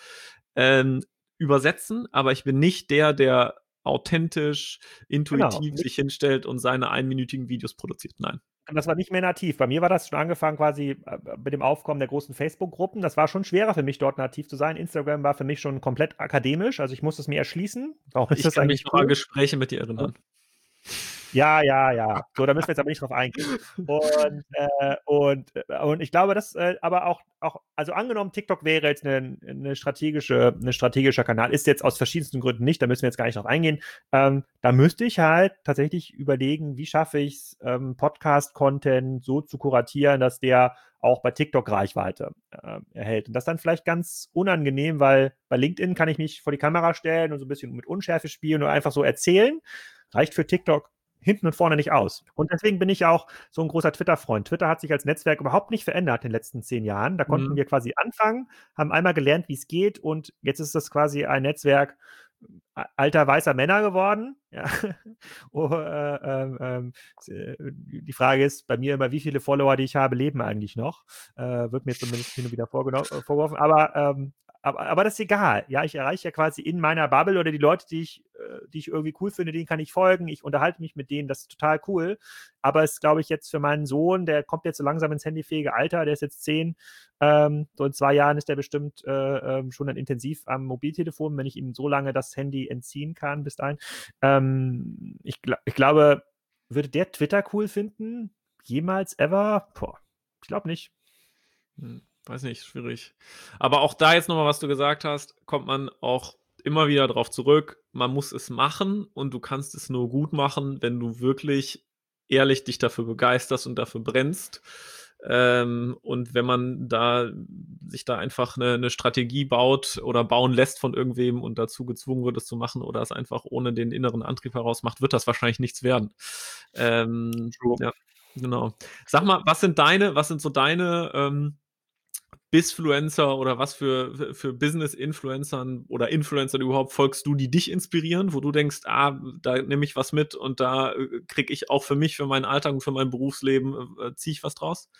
übersetzen, aber ich bin nicht der authentisch, intuitiv sich hinstellt und seine einminütigen Videos produziert. Nein. Das war nicht mehr nativ. Bei mir war das schon angefangen quasi mit dem Aufkommen der großen Facebook-Gruppen. Das war schon schwerer für mich, dort nativ zu sein. Instagram war für mich schon komplett akademisch, also ich musste es mir erschließen. Ich kann mich noch an Gespräche mit dir erinnern. Ja. So, da müssen wir jetzt aber nicht drauf eingehen. Und ich glaube, das aber auch, also angenommen, TikTok wäre jetzt ein strategischer Kanal, ist jetzt aus verschiedensten Gründen nicht, da müssen wir jetzt gar nicht drauf eingehen. Da müsste ich halt tatsächlich überlegen, wie schaffe ich es, Podcast-Content so zu kuratieren, dass der auch bei TikTok Reichweite erhält. Und das dann vielleicht ganz unangenehm, weil bei LinkedIn kann ich mich vor die Kamera stellen und so ein bisschen mit Unschärfe spielen und einfach so erzählen. Reicht für TikTok hinten und vorne nicht aus. Und deswegen bin ich auch so ein großer Twitter-Freund. Twitter hat sich als Netzwerk überhaupt nicht verändert in den letzten 10 Jahren. Da konnten wir quasi anfangen, haben einmal gelernt, wie es geht und jetzt ist das quasi ein Netzwerk alter weißer Männer geworden. Ja. Die Frage ist bei mir immer, wie viele Follower, die ich habe, leben eigentlich noch? Wird mir zumindest hin und wieder vorgeworfen. Aber das ist egal. Ja, ich erreiche ja quasi in meiner Bubble oder die Leute, die ich irgendwie cool finde, denen kann ich folgen. Ich unterhalte mich mit denen, das ist total cool. Aber es ist, glaube ich, jetzt für meinen Sohn, der kommt jetzt so langsam ins handyfähige Alter, der ist jetzt 10. So in 2 Jahren ist der bestimmt schon dann intensiv am Mobiltelefon, wenn ich ihm so lange das Handy entziehen kann bis dahin. Ich glaube, würde der Twitter cool finden? Jemals, ever? Ich glaube nicht. Weiß nicht, schwierig. Aber auch da jetzt nochmal, was du gesagt hast, kommt man auch immer wieder drauf zurück. Man muss es machen und du kannst es nur gut machen, wenn du wirklich ehrlich dich dafür begeisterst und dafür brennst. Und wenn man sich da einfach eine Strategie baut oder bauen lässt von irgendwem und dazu gezwungen wird, es zu machen oder es einfach ohne den inneren Antrieb heraus macht, wird das wahrscheinlich nichts werden. Ja, genau. Sag mal, was sind so deine Bizfluencer oder was für Business-Influencern oder Influencern überhaupt folgst du, die dich inspirieren, wo du denkst, da nehme ich was mit und da kriege ich auch für mich, für meinen Alltag und für mein Berufsleben, ziehe ich was draus?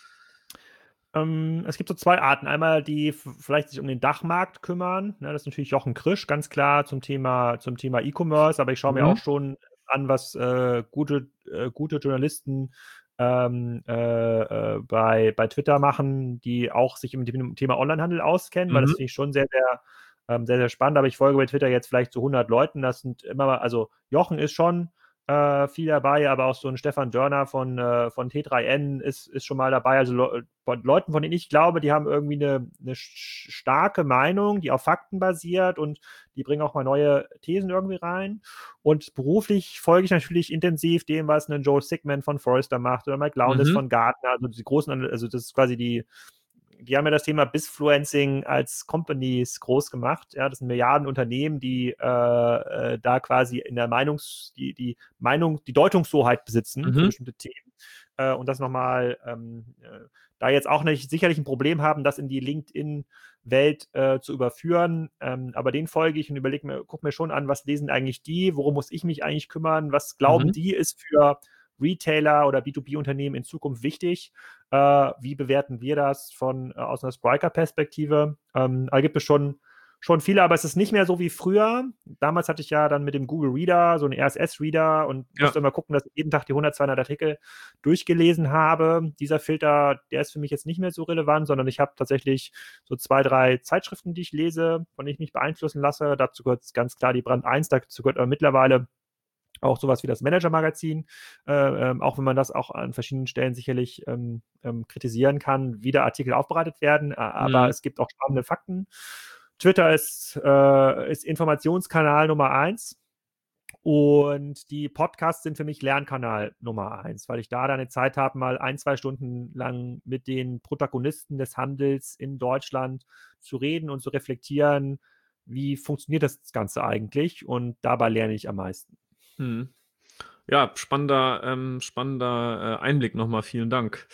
Es gibt so 2 Arten. Einmal, die vielleicht sich um den Dachmarkt kümmern. Ne, das ist natürlich Jochen Krisch, ganz klar zum Thema E-Commerce, aber ich schaue mir auch schon an, was gute Journalisten bei Twitter machen, die auch sich mit dem Thema Onlinehandel auskennen, weil das finde ich schon sehr, sehr, sehr, sehr spannend. Aber ich folge bei Twitter jetzt vielleicht zu 100 Leuten. Das sind immer mal, also Jochen ist schon viel dabei, aber auch so ein Stefan Dörner von T3N ist schon mal dabei. Also Leuten, von denen ich glaube, die haben irgendwie eine starke Meinung, die auf Fakten basiert, und die bringen auch mal neue Thesen irgendwie rein. Und beruflich folge ich natürlich intensiv dem, was ein Joel Sigman von Forrester macht oder Mike Lowndes von Gartner. Also die großen, also das ist quasi die haben ja das Thema Bizfluencing als Companies groß gemacht. Ja, das sind Milliardenunternehmen, die da quasi in der die Deutungshoheit besitzen für bestimmte Themen. Und das nochmal, da jetzt auch nicht sicherlich ein Problem haben, das in die LinkedIn-Welt zu überführen. Aber den folge ich und gucke mir schon an, was lesen eigentlich die, worum muss ich mich eigentlich kümmern, was glauben die ist für Retailer oder B2B-Unternehmen in Zukunft wichtig? Wie bewerten wir das aus einer Spryker-Perspektive? Da gibt es schon viele, aber es ist nicht mehr so wie früher. Damals hatte ich ja dann mit dem Google Reader so einen RSS-Reader und musste immer gucken, dass ich jeden Tag die 100, 200 Artikel durchgelesen habe. Dieser Filter, der ist für mich jetzt nicht mehr so relevant, sondern ich habe tatsächlich so 2, 3 Zeitschriften, die ich lese, von denen ich mich beeinflussen lasse. Dazu gehört ganz klar die Brand 1, dazu gehört aber mittlerweile auch sowas wie das Manager-Magazin, auch wenn man das auch an verschiedenen Stellen sicherlich kritisieren kann, wie da Artikel aufbereitet werden, aber es gibt auch spannende Fakten. Twitter ist Informationskanal Nummer 1 und die Podcasts sind für mich Lernkanal Nummer 1, weil ich da eine Zeit habe, mal 1, 2 Stunden lang mit den Protagonisten des Handels in Deutschland zu reden und zu reflektieren, wie funktioniert das Ganze eigentlich, und dabei lerne ich am meisten. Ja, spannender Einblick nochmal. Vielen Dank.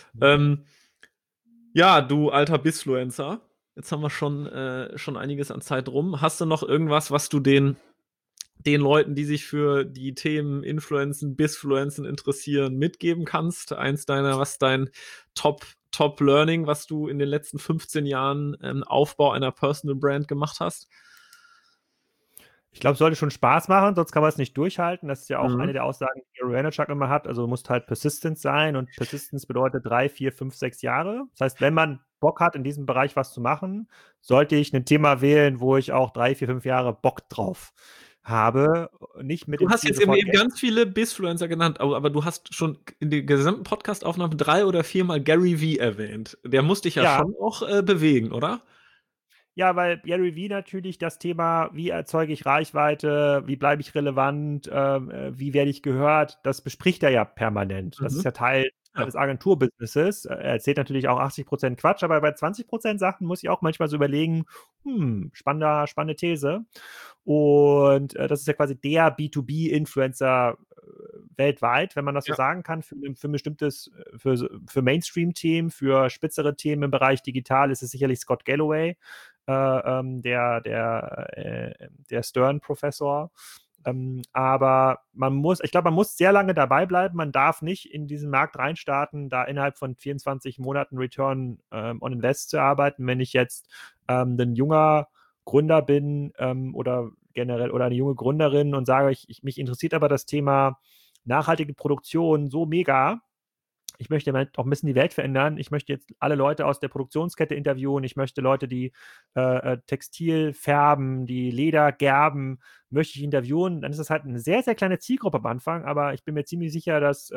Ja, du alter Bizfluencer. Jetzt haben wir schon einiges an Zeit rum. Hast du noch irgendwas, was du den Leuten, die sich für die Themen Influencen, Bizfluencen interessieren, mitgeben kannst? Was ist dein Top-Learning, was du in den letzten 15 Jahren im Aufbau einer Personal Brand gemacht hast? Ich glaube, es sollte schon Spaß machen, sonst kann man es nicht durchhalten. Das ist ja auch eine der Aussagen, die Gary Vaynerchuk immer hat. Also du musst halt persistent sein, und Persistence bedeutet 3, 4, 5, 6 Jahre. Das heißt, wenn man Bock hat, in diesem Bereich was zu machen, sollte ich ein Thema wählen, wo ich auch 3, 4, 5 Jahre Bock drauf habe. Nicht mit Du hast jetzt eben ganz viele Bizfluencer genannt, aber du hast schon in der gesamten Podcast-Aufnahme 3 oder 4 Mal Gary Vee erwähnt. Der muss dich ja schon auch bewegen, oder? Ja, weil Gary Vee natürlich das Thema, wie erzeuge ich Reichweite, wie bleibe ich relevant, wie werde ich gehört, das bespricht er ja permanent. Das ist ja Teil des Agenturbusinesses. Er erzählt natürlich auch 80% Quatsch, aber bei 20% Sachen muss ich auch manchmal so überlegen, spannende These. Und das ist ja quasi der B2B-Influencer weltweit, wenn man das so sagen kann, für ein bestimmtes, für Mainstream-Themen, für spitzere Themen im Bereich digital ist es sicherlich Scott Galloway, der Stern-Professor. Aber ich glaube, man muss sehr lange dabei bleiben. Man darf nicht in diesen Markt reinstarten, da innerhalb von 24 Monaten Return on Invest zu arbeiten. Wenn ich jetzt ein junger Gründer bin oder generell oder eine junge Gründerin und sage, mich interessiert aber das Thema nachhaltige Produktion so mega, ich möchte auch ein bisschen die Welt verändern. Ich möchte jetzt alle Leute aus der Produktionskette interviewen. Ich möchte Leute, die Textil färben, die Leder gerben, möchte ich interviewen. Dann ist das halt eine sehr, sehr kleine Zielgruppe am Anfang, aber ich bin mir ziemlich sicher, dass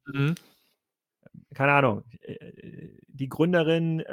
keine Ahnung, die Gründerin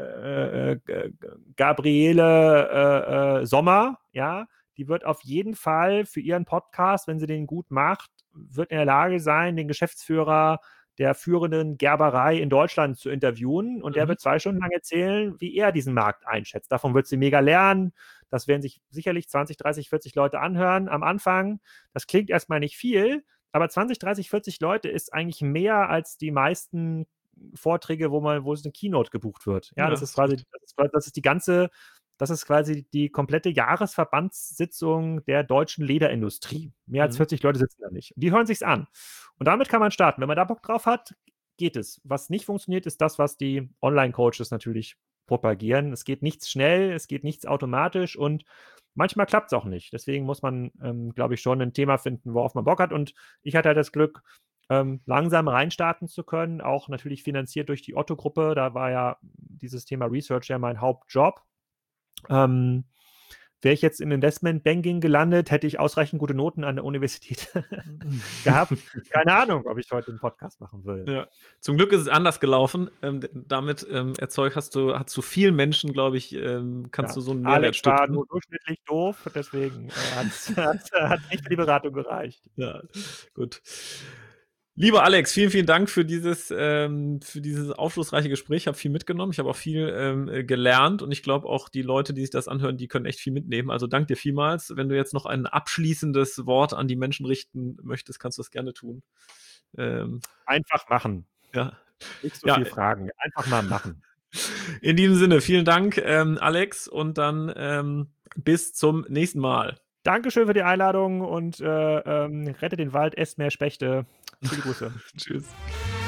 Gabriele Sommer, ja, die wird auf jeden Fall für ihren Podcast, wenn sie den gut macht, wird in der Lage sein, den Geschäftsführer der führenden Gerberei in Deutschland zu interviewen, und der wird 2 Stunden lang erzählen, wie er diesen Markt einschätzt. Davon wird sie mega lernen. Das werden sich sicherlich 20, 30, 40 Leute anhören am Anfang. Das klingt erstmal nicht viel, aber 20, 30, 40 Leute ist eigentlich mehr als die meisten Vorträge, wo es eine Keynote gebucht wird. Ja, das ist quasi die komplette Jahresverbandssitzung der deutschen Lederindustrie. Mehr als 40 Leute sitzen da nicht. Die hören sich's an. Und damit kann man starten. Wenn man da Bock drauf hat, geht es. Was nicht funktioniert, ist das, was die Online-Coaches natürlich propagieren. Es geht nichts schnell, es geht nichts automatisch, und manchmal klappt es auch nicht. Deswegen muss man, glaube ich, schon ein Thema finden, worauf man Bock hat. Und ich hatte halt das Glück, langsam reinstarten zu können, auch natürlich finanziert durch die Otto-Gruppe. Da war ja dieses Thema Research ja mein Hauptjob. Wäre ich jetzt im Investmentbanking gelandet, hätte ich ausreichend gute Noten an der Universität gehabt. Keine Ahnung, ob ich heute einen Podcast machen will. Ja. Zum Glück ist es anders gelaufen. Damit hast du vielen Menschen, glaube ich, kannst du so einen Mehrwert Alex war stiften. nur durchschnittlich doof, deswegen hat nicht für die Beratung gereicht. Ja, gut. Lieber Alex, vielen, vielen Dank für dieses aufschlussreiche Gespräch. Ich habe viel mitgenommen. Ich habe auch viel gelernt und ich glaube auch die Leute, die sich das anhören, die können echt viel mitnehmen. Also danke dir vielmals. Wenn du jetzt noch ein abschließendes Wort an die Menschen richten möchtest, kannst du das gerne tun. Einfach machen. Ja. Nicht so viel fragen. Einfach mal machen. In diesem Sinne, vielen Dank, Alex, und dann bis zum nächsten Mal. Dankeschön für die Einladung und rette den Wald, esst mehr Spechte. Viele Grüße. Tschüss.